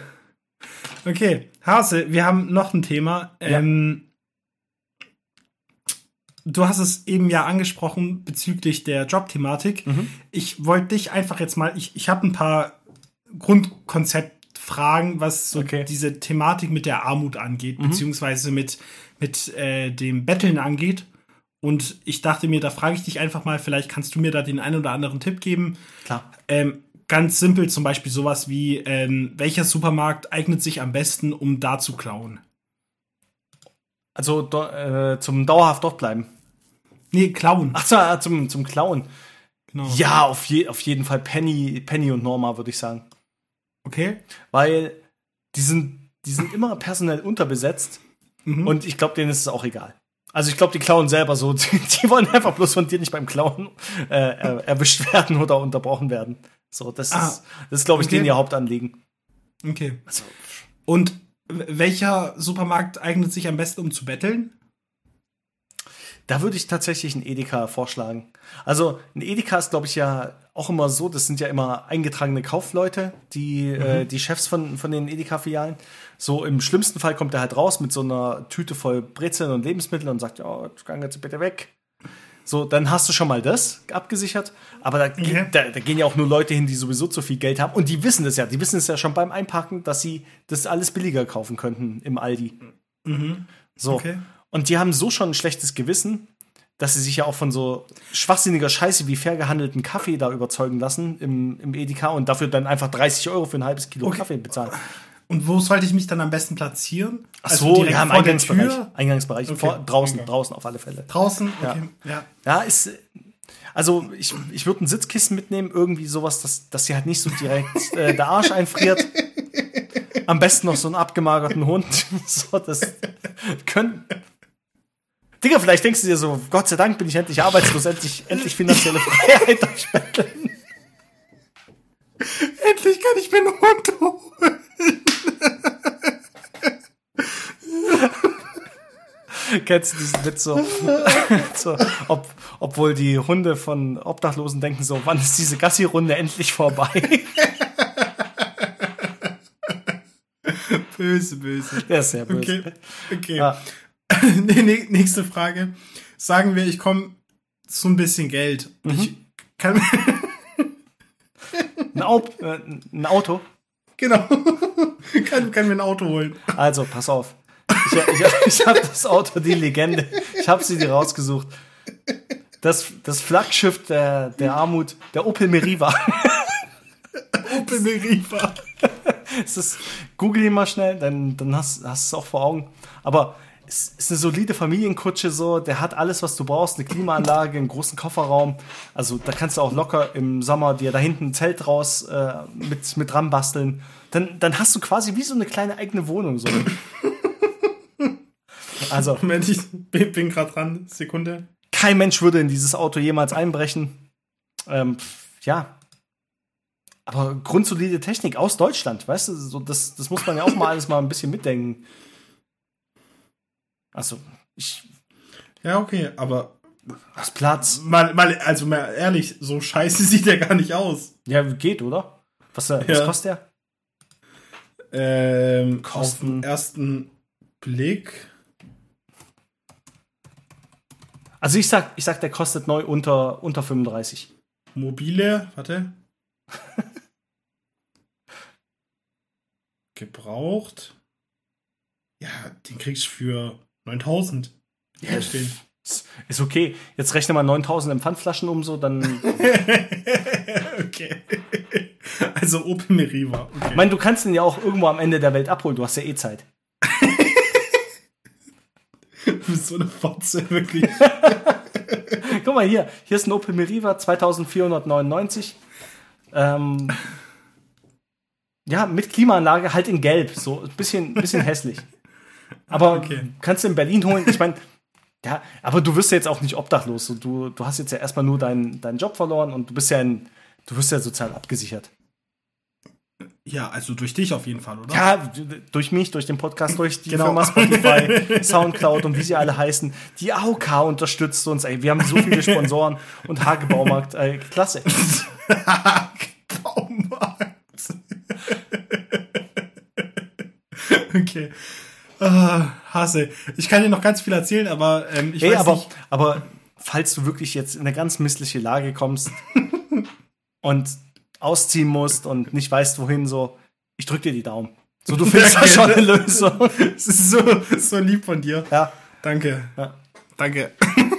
Okay, Hase, wir haben noch ein Thema. Ja. Ähm, du hast es eben ja angesprochen bezüglich der Jobthematik. Mhm. Ich wollte dich einfach jetzt mal, ich, ich habe ein paar Grundkonzeptfragen, was so okay. diese Thematik mit der Armut angeht, mhm. beziehungsweise mit, mit äh, dem Betteln angeht. Und ich dachte mir, da frage ich dich einfach mal, vielleicht kannst du mir da den einen oder anderen Tipp geben. Klar. Ähm, ganz simpel, zum Beispiel sowas wie, ähm, welcher Supermarkt eignet sich am besten, um da zu klauen? Also do, äh, zum dauerhaft dort bleiben. Nee, klauen. Ach so, äh, zum, zum Klauen. Genau. Ja, auf, je, auf jeden Fall Penny, Penny und Norma, würde ich sagen. Okay. Weil die sind, die sind immer personell unterbesetzt. Mhm. Und ich glaube, denen ist es auch egal. Also ich glaube, die klauen selber so. Die, die wollen einfach bloß von dir nicht beim Klauen äh, er, erwischt werden oder unterbrochen werden. So, das ah, ist, das ist glaube ich, okay. denen ihr Hauptanliegen. Okay. Also, und welcher Supermarkt eignet sich am besten, um zu betteln? Da würde ich tatsächlich einen Edeka vorschlagen. Also ein Edeka ist, glaube ich, ja auch immer so, das sind ja immer eingetragene Kaufleute, die, mhm. äh, die Chefs von, von den Edeka-Filialen. So im schlimmsten Fall kommt er halt raus mit so einer Tüte voll Brezeln und Lebensmittel und sagt, ja, gehen jetzt bitte weg. So, dann hast du schon mal das abgesichert. Aber da, okay. ge- da, da gehen ja auch nur Leute hin, die sowieso zu viel Geld haben. Und die wissen das ja. Die wissen es ja schon beim Einpacken, dass sie das alles billiger kaufen könnten im Aldi. Mhm. So. Okay. Und die haben so schon ein schlechtes Gewissen, dass sie sich ja auch von so schwachsinniger Scheiße wie fair gehandelten Kaffee da überzeugen lassen im, im Edeka und dafür dann einfach dreißig Euro für ein halbes Kilo okay. Kaffee bezahlen. Und wo sollte ich mich dann am besten platzieren? Ach so, also ja, im Eingangsbereich. Eingangsbereich, okay. vor, draußen, okay. draußen auf alle Fälle. Draußen? Okay. Ja, ja. ja ist, also ich, ich würde ein Sitzkissen mitnehmen, irgendwie sowas, dass, dass sie halt nicht so direkt äh, der Arsch einfriert. Am besten noch so einen abgemagerten Hund. So, das können... Digga, vielleicht denkst du dir so, Gott sei Dank bin ich endlich arbeitslos, endlich, endlich finanzielle Freiheit durchbetteln. Endlich kann ich mir einen Hund holen. Kennst du diesen Witz so? so ob, obwohl die Hunde von Obdachlosen denken so, wann ist diese Gassi-Runde endlich vorbei? Böse, böse. Der ist sehr böse. Okay, okay. Ja. Nächste Frage. Sagen wir, ich komme zu ein bisschen Geld. Mhm. Ich kann ein, Au- äh, ein Auto? Genau. kann, kann mir ein Auto holen. Also, pass auf. Ich, ich, ich habe das Auto, die Legende. Ich habe sie dir rausgesucht. Das, das Flaggschiff der, der Armut, der Opel Meriva. Opel Meriva. Es ist, google ihn mal schnell, dann, dann hast, hast du es auch vor Augen. Aber es ist eine solide Familienkutsche so, der hat alles, was du brauchst, eine Klimaanlage, einen großen Kofferraum. Also da kannst du auch locker im Sommer dir da hinten ein Zelt raus äh, mit, mit dran basteln. Dann, dann hast du quasi wie so eine kleine eigene Wohnung. So. Also, Moment, ich bin, bin gerade dran. Sekunde. Kein Mensch würde in dieses Auto jemals einbrechen. Ähm, ja. Aber grundsolide Technik aus Deutschland, weißt du, so, das, das muss man ja auch mal alles mal ein bisschen mitdenken. Also, ich. Ja, okay, aber. Hast Platz. Mal, mal, also mal ehrlich, so scheiße sieht der gar nicht aus. Ja, geht, oder? Was, was ja. kostet der? Ähm, Kosten. Auf den ersten Blick. Also ich sag, ich sag, der kostet neu unter, unter fünfunddreißig. Mobile, warte. Gebraucht. Ja, den kriegst du für neuntausend. Ja, stehen. Ist okay. Jetzt rechne mal neuntausend in Pfandflaschen um, so, dann. Okay. Also Opel Meriva. Okay. Ich meine, du kannst den ja auch irgendwo am Ende der Welt abholen. Du hast ja eh Zeit. Du bist so eine Fotze, wirklich. Guck mal hier. Hier ist ein Opel Meriva zweitausendvierhundertneunundneunzig. Ähm, ja, mit Klimaanlage, halt in Gelb. So ein bisschen, bisschen hässlich. Aber okay. Kannst du in Berlin holen. Ich meine, ja, aber du wirst ja jetzt auch nicht obdachlos. So, du, du hast jetzt ja erstmal nur deinen, deinen Job verloren und du bist ja in, du wirst ja sozial abgesichert. Ja, also durch dich auf jeden Fall, oder? Ja, durch mich, durch den Podcast, durch die genau. Firma Spotify, Soundcloud und wie sie alle heißen. Die A O K unterstützt uns. Ey, wir haben so viele Sponsoren und Hagebaumarkt. Ey, klasse. Hagebaumarkt. Okay. Ah, hasse. Ich kann dir noch ganz viel erzählen, aber ähm, ich Hey, weiß aber, nicht. aber falls du wirklich jetzt in eine ganz missliche Lage kommst und ausziehen musst und nicht weißt, wohin, so, ich drück dir die Daumen. So, du findest da schon eine Lösung. Es ist so, so lieb von dir. Ja. Danke. Ja. Danke.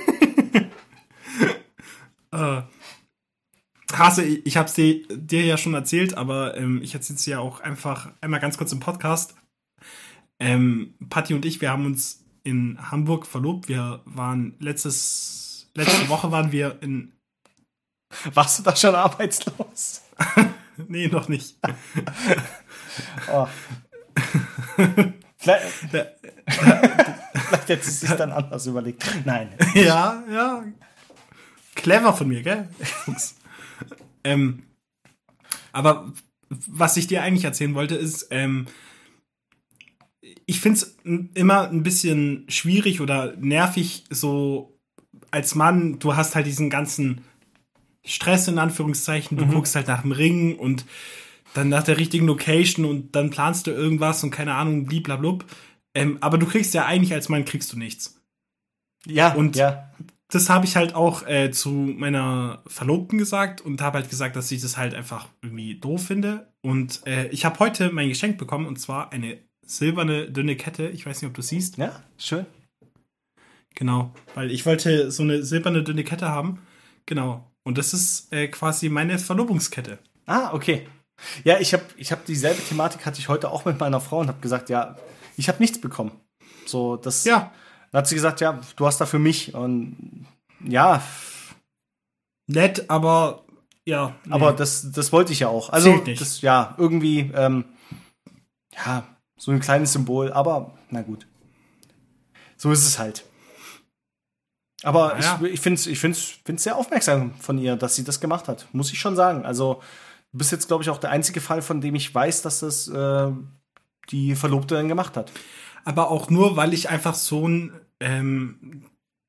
äh, Hase, ich, ich hab's dir, dir ja schon erzählt, aber ähm, ich erzähl's dir ja auch einfach einmal ganz kurz im Podcast. Ähm, Patti und ich, wir haben uns in Hamburg verlobt. Wir waren letztes, letzte Woche waren wir in. Warst du da schon arbeitslos? Nee, noch nicht. Oh. Vielleicht, vielleicht hätte sie sich dann anders überlegt. Nein. Ja, ja. Clever von mir, gell? Fuchs. ähm, aber was ich dir eigentlich erzählen wollte, ist, ähm, ich finde es immer ein bisschen schwierig oder nervig, so als Mann, du hast halt diesen ganzen Stress in Anführungszeichen, du mhm. guckst halt nach dem Ring und dann nach der richtigen Location und dann planst du irgendwas und keine Ahnung, bliblablub. Ähm, aber du kriegst ja eigentlich als Mann kriegst du nichts. Ja, und ja. Das habe ich halt auch äh, zu meiner Verlobten gesagt und habe halt gesagt, dass ich das halt einfach irgendwie doof finde. Und äh, ich habe heute mein Geschenk bekommen und zwar eine silberne, dünne Kette. Ich weiß nicht, ob du siehst. Ja, schön. Genau, weil ich wollte so eine silberne, dünne Kette haben. Genau. Und das ist äh, quasi meine Verlobungskette. Ah, okay. Ja, ich habe ich hab dieselbe Thematik hatte ich heute auch mit meiner Frau und habe gesagt, ja, ich habe nichts bekommen. So, das. Ja. Dann hat sie gesagt, ja, du hast da für mich und ja. Nett, aber ja. Nee. Aber das, das wollte ich ja auch. Also, Zählt nicht. Das, ja, irgendwie, ähm, ja, so ein kleines Symbol, aber na gut. So ist es halt. Aber ja. ich, ich finde es ich find's, find's sehr aufmerksam von ihr, dass sie das gemacht hat. Muss ich schon sagen. Also, du bist jetzt, glaube ich, auch der einzige Fall, von dem ich weiß, dass das äh, die Verlobte dann gemacht hat. Aber auch nur, weil ich einfach so ein ähm,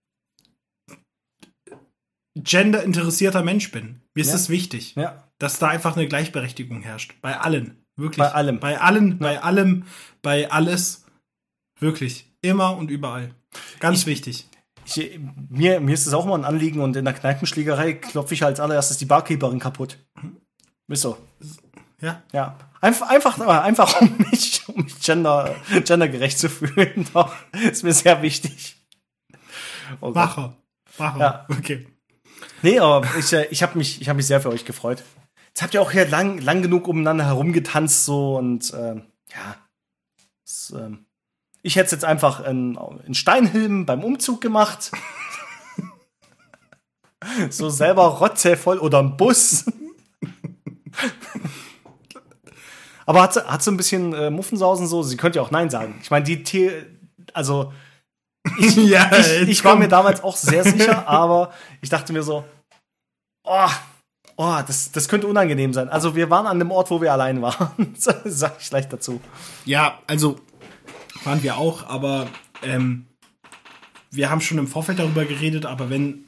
gender-interessierter Mensch bin. Mir ist Ja. es wichtig, Ja. dass da einfach eine Gleichberechtigung herrscht. Bei allen. Wirklich. Bei allem. Bei allen, Ja. bei allem, bei alles. Wirklich. Immer und überall. Ganz Ich- wichtig. Ich, mir, mir ist es auch immer ein Anliegen und in der Kneipenschlägerei klopfe ich als allererstes die Barkeeperin kaputt. Ist so. Ja. Ja. Einfach, einfach, einfach um mich, um mich gender, gendergerecht zu fühlen. Doch, ist mir sehr wichtig. Oh Gott. Macher. Macher. Ja. Okay. Nee, aber ich, äh, ich habe mich, ich hab mich sehr für euch gefreut. Jetzt habt ihr auch hier lang, lang genug umeinander herumgetanzt so und ähm, ja. Das, ähm, ich hätte es jetzt einfach in, in Steinhilben beim Umzug gemacht. So selber rotzevoll oder im Bus. Aber hat sie, hat sie ein bisschen äh, Muffensausen so? Sie könnte ja auch Nein sagen. Ich meine, die Tee, also ich, Ja, ich, jetzt ich war komm. mir damals auch sehr sicher, aber ich dachte mir so, oh, oh das, das könnte unangenehm sein. Also wir waren an dem Ort, wo wir allein waren. Sag ich gleich dazu. Ja, also waren wir auch, aber ähm, wir haben schon im Vorfeld darüber geredet, aber wenn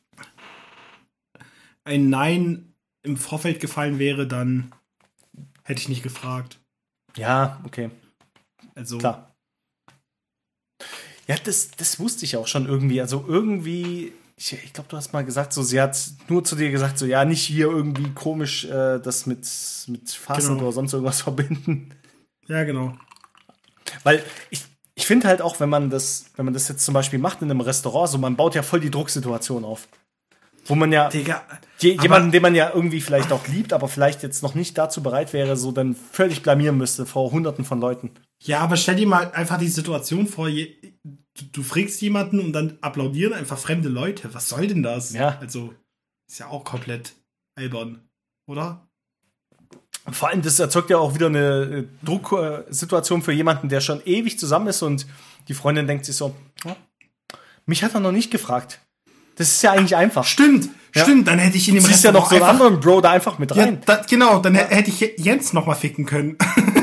ein Nein im Vorfeld gefallen wäre, dann hätte ich nicht gefragt. Ja, okay, Also klar. Ja, das, das wusste ich auch schon irgendwie. Also irgendwie, ich, ich glaube, du hast mal gesagt, so sie hat nur zu dir gesagt, so ja, nicht hier irgendwie komisch äh, das mit, mit Fasten Genau. oder sonst irgendwas verbinden. ja, genau. Weil ich, ich finde halt auch, wenn man das, wenn man das jetzt zum Beispiel macht in einem Restaurant, so man baut ja voll die Drucksituation auf. Wo man ja Digga, je, aber- jemanden, den man ja irgendwie vielleicht auch liebt, aber vielleicht jetzt noch nicht dazu bereit wäre, so dann völlig blamieren müsste vor hunderten von Leuten. Ja, aber stell dir mal einfach die Situation vor, je, du, du fragst jemanden und dann applaudieren einfach fremde Leute. Was soll denn das? Ja. Also, ist ja auch komplett albern, oder? Und vor allem, das erzeugt ja auch wieder eine äh, Drucksituation für jemanden, der schon ewig zusammen ist und die Freundin denkt sich so, "Oh, mich hat er noch nicht gefragt. Das ist ja eigentlich einfach. Stimmt, Ja. stimmt, dann hätte ich in Du dem ziehst ja noch so einen einfach- anderen Bro da einfach mit Ja, rein. da, genau, dann hä- hätte ich Jens noch mal ficken können.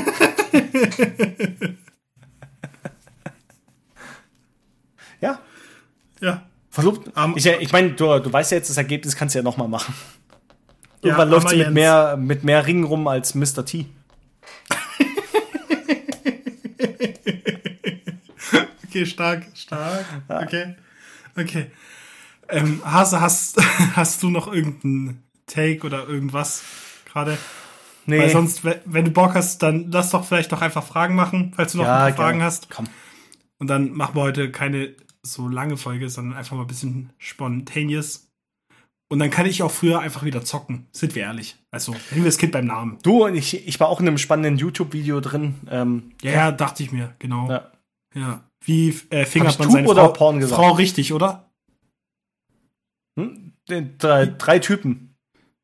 Ja, Ja. verlobt. Am- ich ich meine, du, du weißt ja jetzt, das Ergebnis kannst du ja noch mal machen. Ja, Irgendwann läuft sie armer mit Jens. mehr, mit mehr Ringen rum als Mister T. Okay, stark, stark. Okay. Okay. Ähm, Hase, hast, hast du noch irgendeinen Take oder irgendwas gerade? Nee. Weil sonst, we- wenn du Bock hast, dann lass doch vielleicht doch einfach Fragen machen, falls du noch Ja, ein paar Fragen gerne. hast. Komm. Und dann machen wir heute keine so lange Folge, sondern einfach mal ein bisschen spontaneous. Und dann kann ich auch früher einfach wieder zocken. Sind wir ehrlich. Also, nehmen wir das Kind beim Namen. Du, ich, ich war auch in einem spannenden YouTube-Video drin. Ähm, Ja, ja, dachte ich mir, genau. Ja. ja. Wie äh, Hab fingert ich man Tub seine oder Frau, Porn gesagt? Frau richtig, oder? Hm? Drei, drei Typen.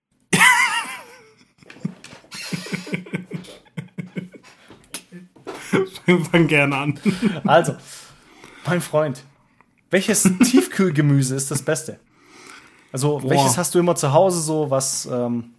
Wir fangen gerne an. Also, mein Freund, welches Tiefkühlgemüse ist das Beste? Also, Boah. welches hast du immer zu Hause so, was, ähm,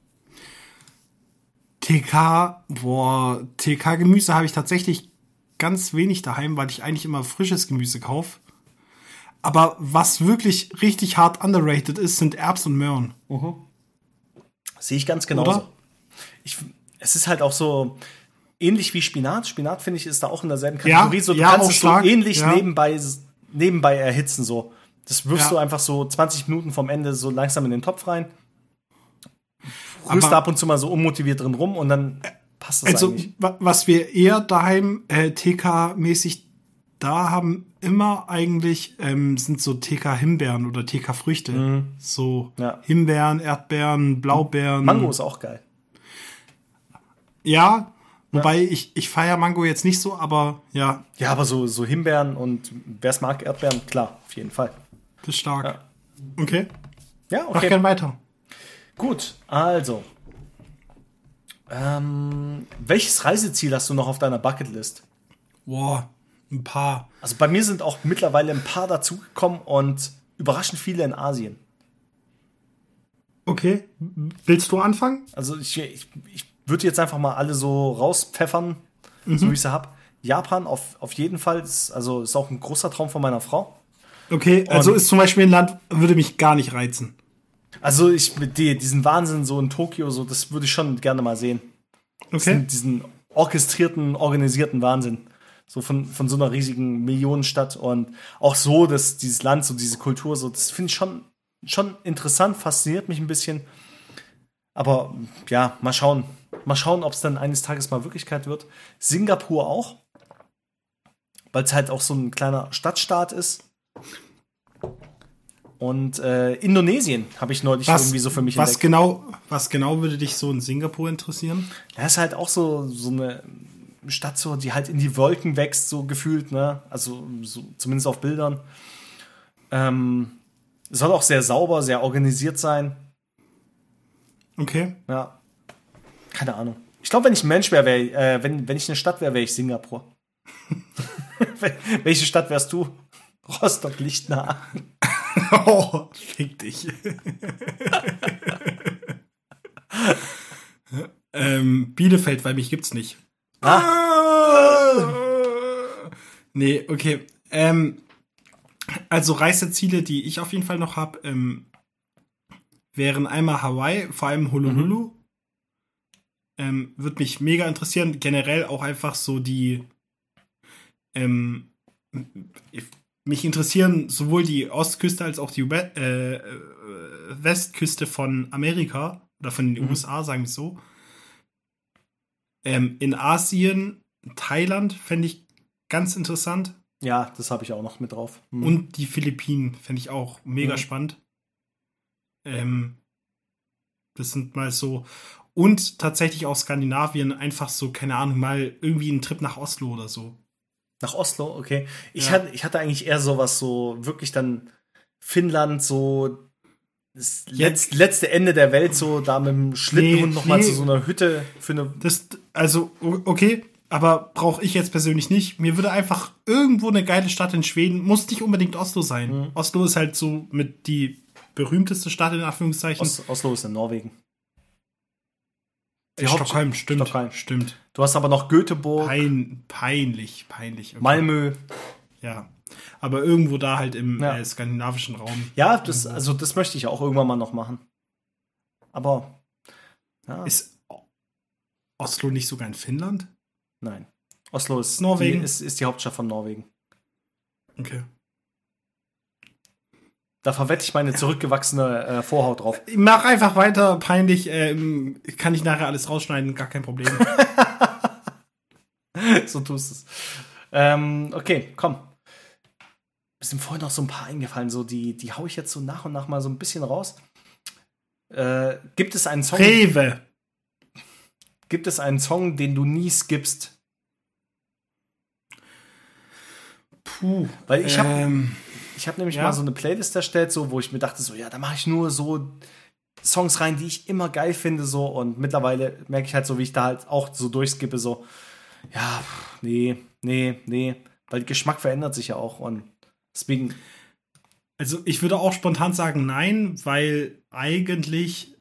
T K, boah, T K-Gemüse habe ich tatsächlich ganz wenig daheim, weil ich eigentlich immer frisches Gemüse kaufe. Aber was wirklich richtig hart underrated ist, sind Erbsen und Möhren. sehe ich ganz genauso. Oder? Ich, es ist halt auch so ähnlich wie Spinat. Spinat, finde ich, ist da auch in derselben Kategorie. Ja, so, du ja, kannst auch es stark, so ähnlich ja. nebenbei, nebenbei erhitzen. So. Das wirfst Ja. du einfach so zwanzig Minuten vom Ende so langsam in den Topf rein. Rührst Aber- ab und zu mal so unmotiviert drin rum und dann passt das Also, eigentlich. wa- was wir eher daheim äh, T K-mäßig da haben, immer eigentlich ähm, sind so T K-Himbeeren oder T K-Früchte. So Ja. Himbeeren, Erdbeeren, Blaubeeren. Mango ist auch geil. Ja, wobei ich, ich feiere Mango jetzt nicht so, aber ja, Ja, aber so, so Himbeeren und wer es mag, Erdbeeren, klar, auf jeden Fall. das ist stark. Ja. Okay, Ja, mach okay. gern weiter. Gut, also. Ähm, welches Reiseziel hast du noch auf deiner Bucketlist? Boah, ein paar. Also bei mir sind auch mittlerweile ein paar dazugekommen und überraschend viele in Asien. Okay, willst du anfangen? Also ich, ich, ich würde jetzt einfach mal alle so rauspfeffern, Mhm. so wie ich sie habe. Japan auf, auf jeden Fall, ist, also ist auch ein großer Traum von meiner Frau. Okay, also Und- ist zum Beispiel ein Land, würde mich gar nicht reizen. Also ich mit die, diesen Wahnsinn so in Tokio, so das würde ich schon gerne mal sehen. Okay. Diesen, diesen orchestrierten, organisierten Wahnsinn. So von, von so einer riesigen Millionenstadt und auch so, dass dieses Land, so diese Kultur, so, das finde ich schon, schon interessant, fasziniert mich ein bisschen. Aber ja, mal schauen. Mal schauen, ob es dann eines Tages mal Wirklichkeit wird. Singapur auch, weil es halt auch so ein kleiner Stadtstaat ist. Und äh, Indonesien habe ich neulich Was, irgendwie so für mich was entdeckt. genau, was genau würde dich so in Singapur interessieren? Ja, ist halt auch so, so eine Stadt, so, die halt in die Wolken wächst, so gefühlt, ne? Also so, zumindest auf Bildern. Ähm, soll auch sehr sauber, sehr organisiert sein. Okay. Ja. Keine Ahnung. Ich glaube, wenn ich ein Mensch wäre, wär, äh, wenn, wenn ich eine Stadt wäre, wäre ich Singapur. Wel- Welche Stadt wärst du? Rostock, Lichtenhagen. Oh, fick dich. ähm, Bielefeld, weil mich gibt's nicht. Ah. Nee, okay. Ähm, also Reiseziele, die ich auf jeden Fall noch habe, ähm, wären einmal Hawaii, vor allem Honolulu. Ähm, würde mich mega interessieren. Generell auch einfach so die ähm, mich interessieren sowohl die Ostküste als auch die We äh, äh, Westküste von Amerika oder von den Mhm. U S A, sagen wir es so. Ähm, in Asien, Thailand fände ich ganz interessant. Ja, das habe ich auch noch mit drauf. Mhm. Und die Philippinen fände ich auch mega Mhm. spannend. Ähm, das sind mal so. Und tatsächlich auch Skandinavien, einfach so, keine Ahnung, mal irgendwie einen Trip nach Oslo oder so. Nach Oslo, okay. Ich, Ja. hatte, ich hatte eigentlich eher sowas, so wirklich dann Finnland, so das letz, letzte Ende der Welt, so da mit dem Schlittenhund Nee, noch mal nee. zu so einer Hütte für eine. Das, also, o- okay, aber brauche ich jetzt persönlich nicht. Mir würde einfach irgendwo eine geile Stadt in Schweden, muss nicht unbedingt Oslo sein. Mhm. Oslo ist halt so mit die berühmteste Stadt in Anführungszeichen. Os, Oslo ist in Norwegen. Äh, Stockholm, stimmt. Stockholm. Stimmt. Du hast aber noch Göteborg, Pein, peinlich, peinlich. Okay. Malmö. Ja. Aber irgendwo da halt im Ja. äh, skandinavischen Raum. Ja, das, also das möchte ich auch irgendwann mal noch machen. Aber ja, Ist Oslo nicht sogar in Finnland? nein. Oslo ist Norwegen. Die, ist, ist die Hauptstadt von Norwegen. Okay. Da verwette ich meine zurückgewachsene äh, Vorhaut drauf. Mach einfach weiter, peinlich. Ähm, kann ich nachher alles rausschneiden, gar kein Problem. So tust es. Ähm, okay, komm. Mir sind vorhin noch so ein paar eingefallen, so die, die hau ich jetzt so nach und nach mal so ein bisschen raus. Äh, gibt es einen Song? Rewe. Gibt es einen Song, den du nie skippst? Puh. Weil ich habe ähm, ich hab nämlich ja. mal so eine Playlist erstellt, so, wo ich mir dachte, so, ja, da mache ich nur so Songs rein, die ich immer geil finde, so. Und mittlerweile merke ich halt so, wie ich da halt auch so durchskippe, so, ja, pff, nee, nee, nee. Weil der Geschmack verändert sich ja auch. Und deswegen. Also ich würde auch spontan sagen nein, weil eigentlich,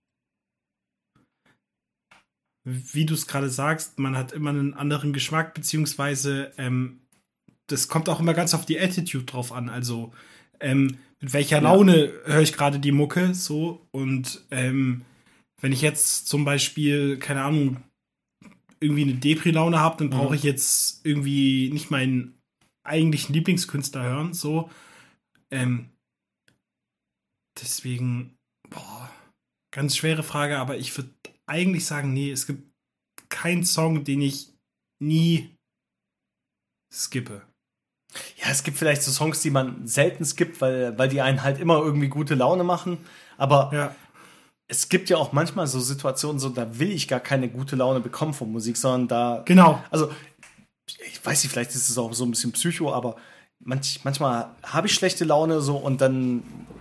wie du es gerade sagst, man hat immer einen anderen Geschmack, beziehungsweise ähm, das kommt auch immer ganz auf die Attitude drauf an. Also ähm, mit welcher Laune ja. höre ich gerade die Mucke so. Und ähm, wenn ich jetzt zum Beispiel, keine Ahnung, irgendwie eine Depri-Laune habe, dann brauche ich jetzt irgendwie nicht meinen eigentlichen Lieblingskünstler hören. So. Ähm, deswegen, boah, ganz schwere Frage, aber ich würde eigentlich sagen, nee, es gibt keinen Song, den ich nie skippe. Ja, es gibt vielleicht so Songs, die man selten skippt, weil, weil die einen halt immer irgendwie gute Laune machen. Aber ja. es gibt ja auch manchmal so Situationen, so da will ich gar keine gute Laune bekommen von Musik, sondern da. Genau. Also, ich weiß nicht, vielleicht ist es auch so ein bisschen Psycho, aber manch, manchmal habe ich schlechte Laune so und dann.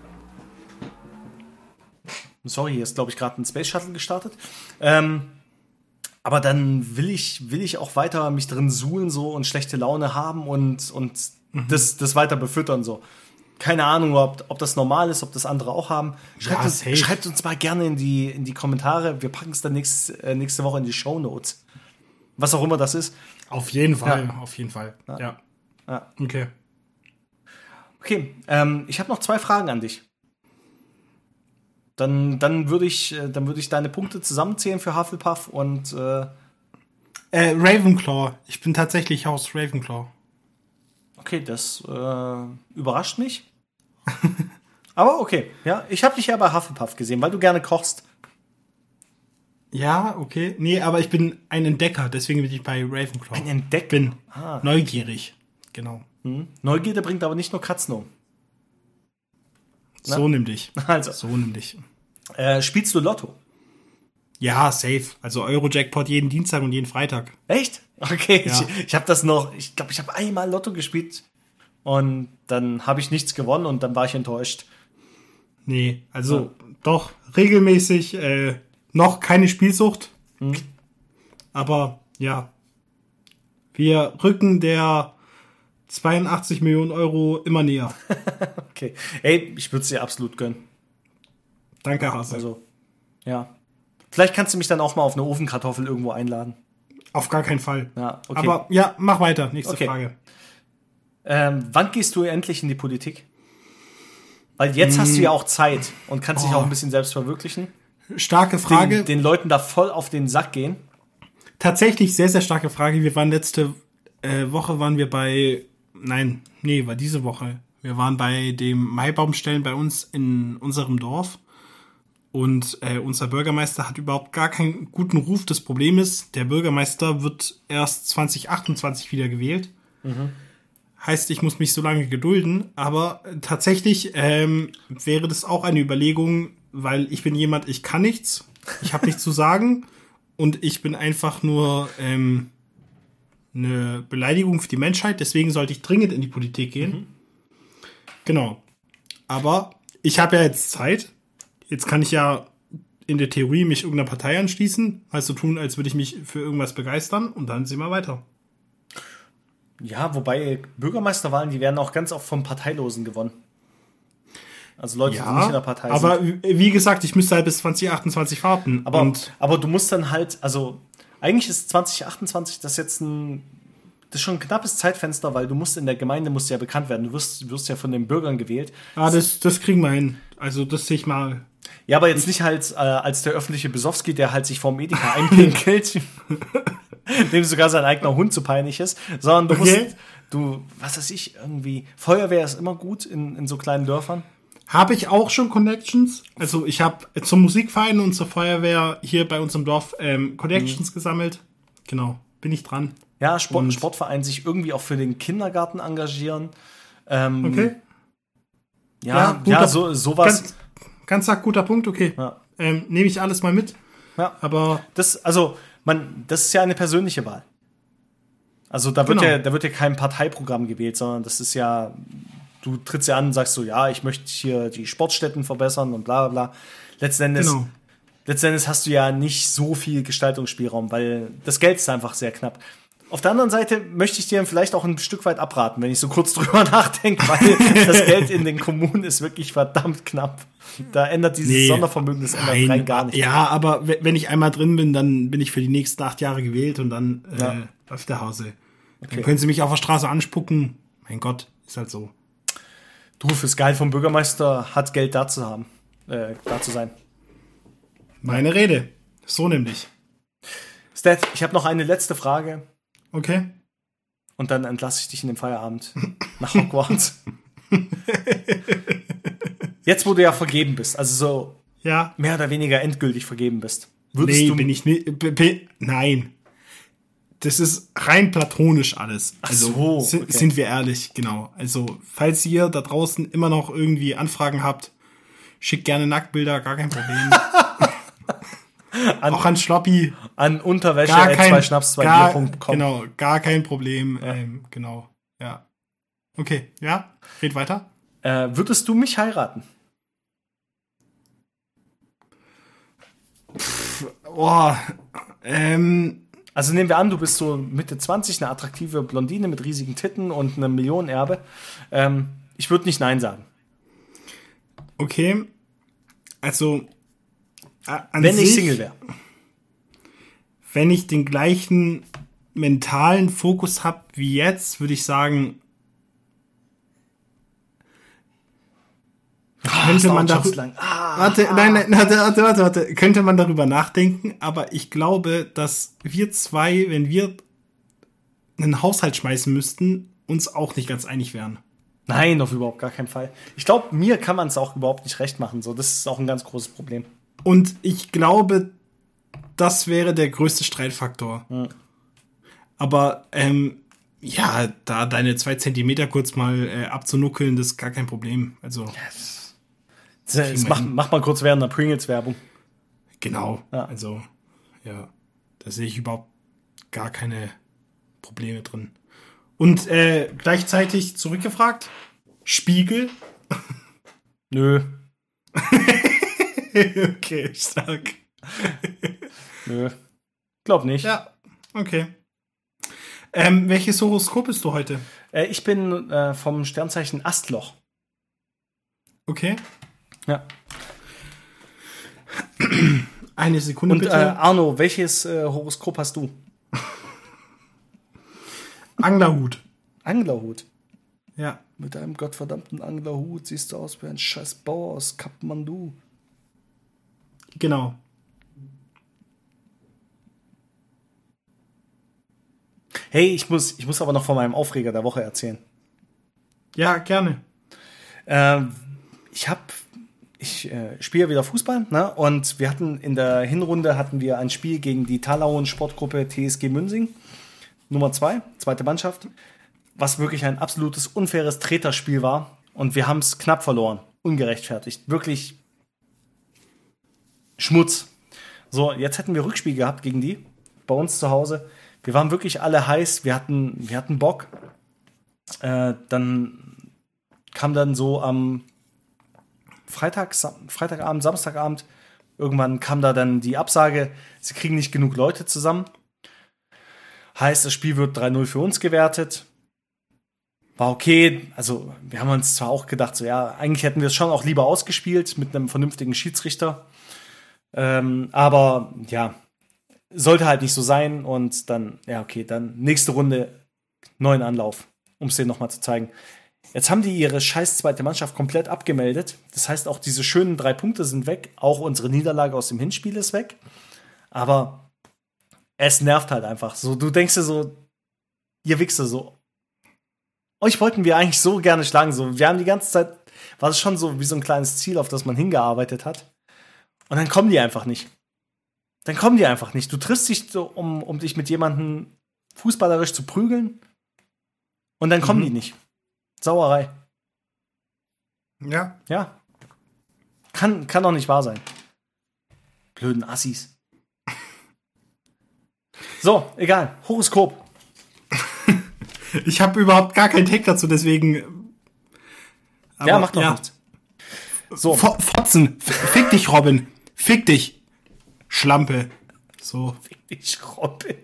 Sorry, hier ist, glaube ich, gerade ein Space Shuttle gestartet. Ähm, aber dann will ich, will ich auch weiter mich drin suhlen so und schlechte Laune haben und, und mhm. das, das weiter befüttern so. Keine Ahnung, ob, ob das normal ist, ob das andere auch haben. Schreibt, Ja, uns, safe. schreibt uns mal gerne in die, in die Kommentare. Wir packen es dann nächst, äh, nächste Woche in die Shownotes. Was auch immer das ist. Auf jeden Fall, Ja. auf jeden Fall. Ja. Ja. Ja. Okay. Okay, ähm, ich habe noch zwei Fragen an dich. Dann, dann würde ich, äh, dann würde ich deine Punkte zusammenzählen für Hufflepuff und äh, Äh, Ravenclaw. Ich bin tatsächlich Haus Ravenclaw. okay, das äh, überrascht mich. Aber okay, ja, ich habe dich ja bei Hufflepuff gesehen, weil du gerne kochst. Ja, okay. Nee, aber ich bin ein Entdecker, deswegen bin ich bei Ravenclaw. Ein Entdecker. bin Ah. neugierig. Genau. Hm. Neugierde bringt aber nicht nur Katzen um. So nimm dich. Also, So nimm dich. äh, spielst du Lotto? Ja, safe. Also Euro-Jackpot jeden Dienstag und jeden Freitag. Echt? Okay, Ja. ich, ich habe das noch, ich glaube, ich habe einmal Lotto gespielt und dann habe ich nichts gewonnen und dann war ich enttäuscht. Nee, also doch regelmäßig äh, noch keine Spielsucht. Hm. Aber ja, wir rücken der zweiundachtzig Millionen Euro immer näher. Okay, ey, ich würde es dir absolut gönnen. Danke, Hase. Also, ja. Vielleicht kannst du mich dann auch mal auf eine Ofenkartoffel irgendwo einladen. Auf gar keinen Fall. Ja, okay. Aber ja, mach weiter. Nächste Okay. Frage. Ähm, wann gehst du endlich in die Politik? Weil jetzt hast du ja auch Zeit und kannst dich Oh. auch ein bisschen selbst verwirklichen. Starke Frage. Den, den Leuten da voll auf den Sack gehen. Tatsächlich sehr, sehr starke Frage. Wir waren letzte äh, Woche waren wir bei, nein, nee, war diese Woche. Wir waren bei dem Maibaumstellen bei uns in unserem Dorf. Und äh, unser Bürgermeister hat überhaupt gar keinen guten Ruf. Das Problem ist, der Bürgermeister wird erst zwanzig achtundzwanzig wieder gewählt. Mhm. Heißt, ich muss mich so lange gedulden. Aber äh, tatsächlich ähm, wäre das auch eine Überlegung, weil ich bin jemand, ich kann nichts. Ich habe nichts zu sagen. Und ich bin einfach nur ähm, eine Beleidigung für die Menschheit. Deswegen sollte ich dringend in die Politik gehen. Mhm. Genau. Aber ich habe ja jetzt Zeit. Jetzt kann ich ja in der Theorie mich irgendeiner Partei anschließen, mal so tun, als würde ich mich für irgendwas begeistern und dann sehen wir weiter. Ja, wobei Bürgermeisterwahlen, die werden auch ganz oft vom Parteilosen gewonnen. Also Leute, die nicht in der Partei aber sind. wie gesagt, ich müsste halt bis zwanzig achtundzwanzig warten. Aber, und aber du musst dann halt, also eigentlich ist zwanzig achtundzwanzig das jetzt ein, das ist schon ein knappes Zeitfenster, weil du musst in der Gemeinde, musst ja bekannt werden. Du wirst, wirst ja von den Bürgern gewählt. ah, das, das kriegen wir hin. Also das sehe ich mal. Ja, aber jetzt nicht halt äh, als der öffentliche Besowski, der halt sich vorm Edeka einpinkelt, dem sogar sein eigener Hund zu peinlich ist, sondern du Okay. musst, du, was weiß ich, irgendwie, Feuerwehr ist immer gut in, in so kleinen Dörfern. Habe ich auch schon Connections. Also ich habe zum Musikverein und zur Feuerwehr hier bei uns im Dorf ähm, Connections mhm. gesammelt. Genau, bin ich dran. Ja, Sport, Sportverein sich irgendwie auch für den Kindergarten engagieren. Ähm, okay. Ja, ja, guter, ja so, sowas. Ganz, ganz sagt, guter Punkt, okay. Ja. Ähm, nehme ich alles mal mit. Ja, aber das, also, man, das ist ja eine persönliche Wahl. Also da wird, genau. ja, da wird ja kein Parteiprogramm gewählt, sondern das ist ja, du trittst ja an und sagst so, ja, ich möchte hier die Sportstätten verbessern und bla bla bla. Letzten Endes, genau. letzten Endes hast du ja nicht so viel Gestaltungsspielraum, weil das Geld ist einfach sehr knapp. Auf der anderen Seite möchte ich dir vielleicht auch ein Stück weit abraten, wenn ich so kurz drüber nachdenke, weil das Geld in den Kommunen ist wirklich verdammt knapp. Da ändert dieses nee, Sondervermögen, das ändert nein, rein gar nicht. Ja, aber wenn ich einmal drin bin, dann bin ich für die nächsten acht Jahre gewählt und dann ja. äh, läuft der Hause. Okay. Dann können sie mich auf der Straße anspucken. Mein Gott, ist halt so. Du, fürs Gehalt vom Bürgermeister hat Geld da zu haben, äh, da zu sein. Meine Rede. So nämlich. Stat, ich habe noch eine letzte Frage. Okay. Und dann entlasse ich dich in den Feierabend nach Hogwarts. Jetzt, wo du ja vergeben bist, also so ja. mehr oder weniger endgültig vergeben bist. Würdest nee, du bin ich nicht. B- b- nein. Das ist rein platonisch alles. Also Ach so, sind, okay. sind wir ehrlich, genau. Also, falls ihr da draußen immer noch irgendwie Anfragen habt, schickt gerne Nacktbilder, gar kein Problem. An, auch an Schloppi. An Unterwäsche zwei schnaps zwei bier punkt com. Genau, gar kein Problem. Ja. Ähm, genau, ja. Okay, ja, red weiter. Äh, würdest du mich heiraten? Pff, oh, ähm... Also nehmen wir an, du bist so Mitte zwanzig, eine attraktive Blondine mit riesigen Titten und einem Millionenerbe. Ähm, ich würde nicht Nein sagen. Okay, also... An wenn sich, ich Single wäre. Wenn ich den gleichen mentalen Fokus habe wie jetzt, würde ich sagen, oh, könnte man darüber, ah, warte, ah. nein, nein, warte, warte, warte, warte, könnte man darüber nachdenken, aber ich glaube, dass wir zwei, wenn wir einen Haushalt schmeißen müssten, uns auch nicht ganz einig wären. Nein, auf überhaupt gar keinen Fall. Ich glaube, mir kann man es auch überhaupt nicht recht machen. So, das ist auch ein ganz großes Problem. Und ich glaube, das wäre der größte Streitfaktor. Hm. Aber ähm, ja, da deine zwei Zentimeter kurz mal äh, abzunuckeln, das ist gar kein Problem. Also yes. das, das mach, mach mal kurz während der Pringles-Werbung. Genau. Ja. Also ja, da sehe ich überhaupt gar keine Probleme drin. Und äh, gleichzeitig zurückgefragt, Spiegel? Nö. Okay, stark. Nö. Glaub nicht. Ja, okay. Ähm, welches Horoskop bist du heute? Äh, ich bin äh, vom Sternzeichen Astloch. Okay. Ja. Eine Sekunde Und, bitte. Äh, Arno, welches äh, Horoskop hast du? Anglerhut. Anglerhut? Ja. Mit deinem gottverdammten Anglerhut siehst du aus wie ein scheiß Bauer aus Kathmandu. Genau. Hey, ich muss, ich muss aber noch von meinem Aufreger der Woche erzählen. Ja, gerne. Ähm, ich hab, ich äh, spiele wieder Fußball, ne? Und wir hatten in der Hinrunde hatten wir ein Spiel gegen die Talauen Sportgruppe T S G Münsing, Nummer zwei, zweite Mannschaft, was wirklich ein absolutes unfaires Treterspiel war. Und wir haben es knapp verloren, ungerechtfertigt, wirklich Schmutz. So, jetzt hätten wir Rückspiel gehabt gegen die, bei uns zu Hause. Wir waren wirklich alle heiß, wir hatten, wir hatten Bock. Äh, dann kam dann so am Freitag, Sam- Freitagabend, Samstagabend, irgendwann kam da dann die Absage, sie kriegen nicht genug Leute zusammen. Heißt, das Spiel wird drei null für uns gewertet. War okay, also wir haben uns zwar auch gedacht, so ja, eigentlich hätten wir es schon auch lieber ausgespielt mit einem vernünftigen Schiedsrichter. Ähm, aber ja, sollte halt nicht so sein und dann, ja okay, dann nächste Runde, neuen Anlauf, um es denen nochmal zu zeigen. Jetzt haben die ihre scheiß zweite Mannschaft komplett abgemeldet. Das heißt, auch diese schönen drei Punkte sind weg. Auch unsere Niederlage aus dem Hinspiel ist weg. Aber es nervt halt einfach. So, du denkst dir so, ihr Wichser, so, euch wollten wir eigentlich so gerne schlagen. So, wir haben die ganze Zeit, war es schon so wie so ein kleines Ziel, auf das man hingearbeitet hat. Und dann kommen die einfach nicht. Dann kommen die einfach nicht. Du triffst dich so, um, um dich mit jemandem fußballerisch zu prügeln. Und dann kommen mhm. die nicht. Sauerei. Ja. Ja. Kann, kann doch nicht wahr sein. Blöden Assis. So, egal. Horoskop. Ich habe überhaupt gar keinen Take dazu, deswegen. Aber, ja, macht doch ja. nichts. So. F- Fotzen. Fick dich, Robin. Fick dich. Schlampe. So. Fick dich, Robin.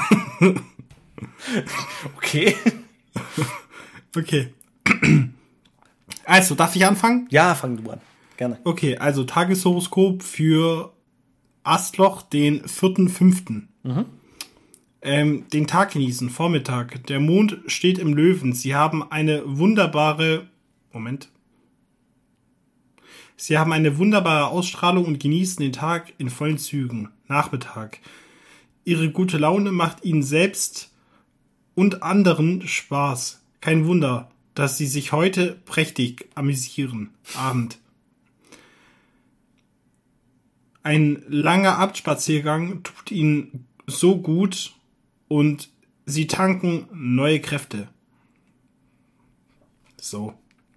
Okay. Okay. Also, darf ich anfangen? Ja, fang du an. Gerne. Okay, also Tageshoroskop für Astloch, den vierten fünften Mhm. Ähm, den Tag genießen, Vormittag. Der Mond steht im Löwen. Sie haben eine wunderbare... Moment. Sie haben eine wunderbare Ausstrahlung und genießen den Tag in vollen Zügen. Nachmittag. Ihre gute Laune macht ihnen selbst und anderen Spaß. Kein Wunder, dass sie sich heute prächtig amüsieren. Abend. Ein langer Abendspaziergang tut ihnen so gut und sie tanken neue Kräfte. So.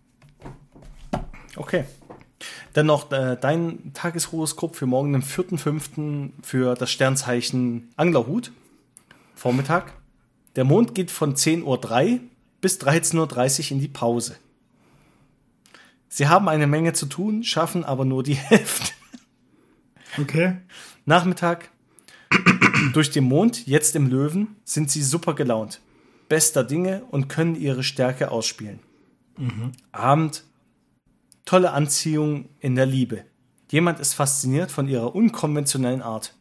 Okay. Dann noch äh, dein Tageshoroskop für morgen, den vierten fünften für das Sternzeichen Anglerhut. Vormittag. Der Mond geht von zehn Uhr drei bis dreizehn Uhr dreißig in die Pause. Sie haben eine Menge zu tun, schaffen aber nur die Hälfte. Okay. Nachmittag. Durch den Mond, jetzt im Löwen, sind sie super gelaunt. Bester Dinge und können ihre Stärke ausspielen. Mhm. Abend. Tolle Anziehung in der Liebe. Jemand ist fasziniert von ihrer unkonventionellen Art.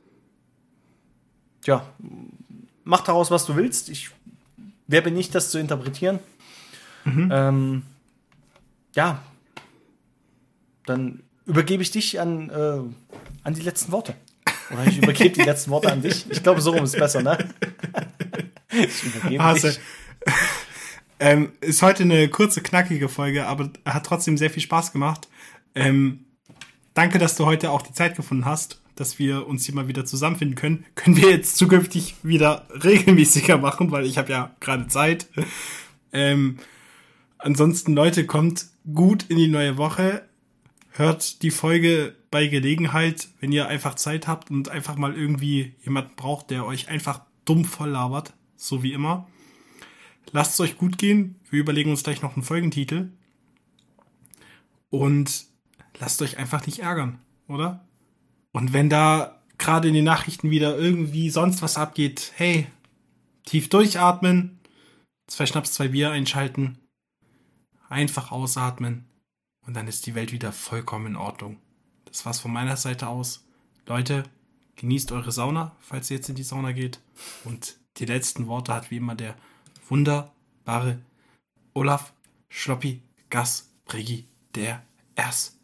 Tja, mach daraus, was du willst. Ich, wer bin ich, das zu interpretieren? Mhm. Ähm, ja, dann übergebe ich dich an, äh, an die letzten Worte. Oder ich übergebe die letzten Worte an dich. Ich glaube, so rum ist besser, ne? Ich übergebe also, dich. Ähm, ist heute eine kurze, knackige Folge, aber hat trotzdem sehr viel Spaß gemacht. Ähm, danke, dass du heute auch die Zeit gefunden hast, dass wir uns hier mal wieder zusammenfinden können. Können wir jetzt zukünftig wieder regelmäßiger machen, weil ich habe ja gerade Zeit. Ähm, ansonsten, Leute, kommt gut in die neue Woche. Hört die Folge bei Gelegenheit, wenn ihr einfach Zeit habt und einfach mal irgendwie jemanden braucht, der euch einfach dumm voll labert, so wie immer. Lasst es euch gut gehen. Wir überlegen uns gleich noch einen Folgentitel. Und lasst euch einfach nicht ärgern, oder? Und wenn da gerade in den Nachrichten wieder irgendwie sonst was abgeht, hey, tief durchatmen, zwei Schnaps, zwei Bier einschalten, einfach ausatmen und dann ist die Welt wieder vollkommen in Ordnung. Das war's von meiner Seite aus. Leute, genießt eure Sauna, falls ihr jetzt in die Sauna geht. Und die letzten Worte hat wie immer der wunderbare Olaf Schloppi Gas Brigi der Erste.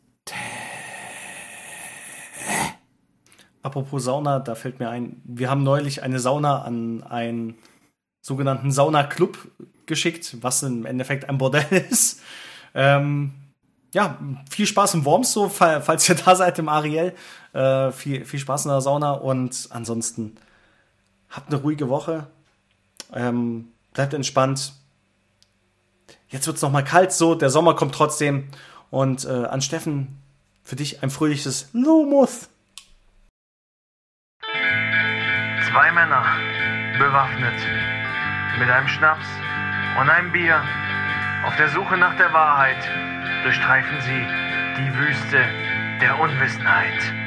Apropos Sauna, da fällt mir ein, wir haben neulich eine Sauna an einen sogenannten Sauna-Club geschickt, was im Endeffekt ein Bordell ist. Ähm, ja, viel Spaß im Worms, so, falls ihr da seid im Ariel. Äh, viel, viel Spaß in der Sauna und ansonsten habt eine ruhige Woche. Ähm, bleibt entspannt. Jetzt wird's noch mal kalt, so, der Sommer kommt trotzdem. Und äh, an Steffen, für dich ein fröhliches Lumos. Zwei Männer, bewaffnet, mit einem Schnaps und einem Bier, auf der Suche nach der Wahrheit, durchstreifen sie die Wüste der Unwissenheit.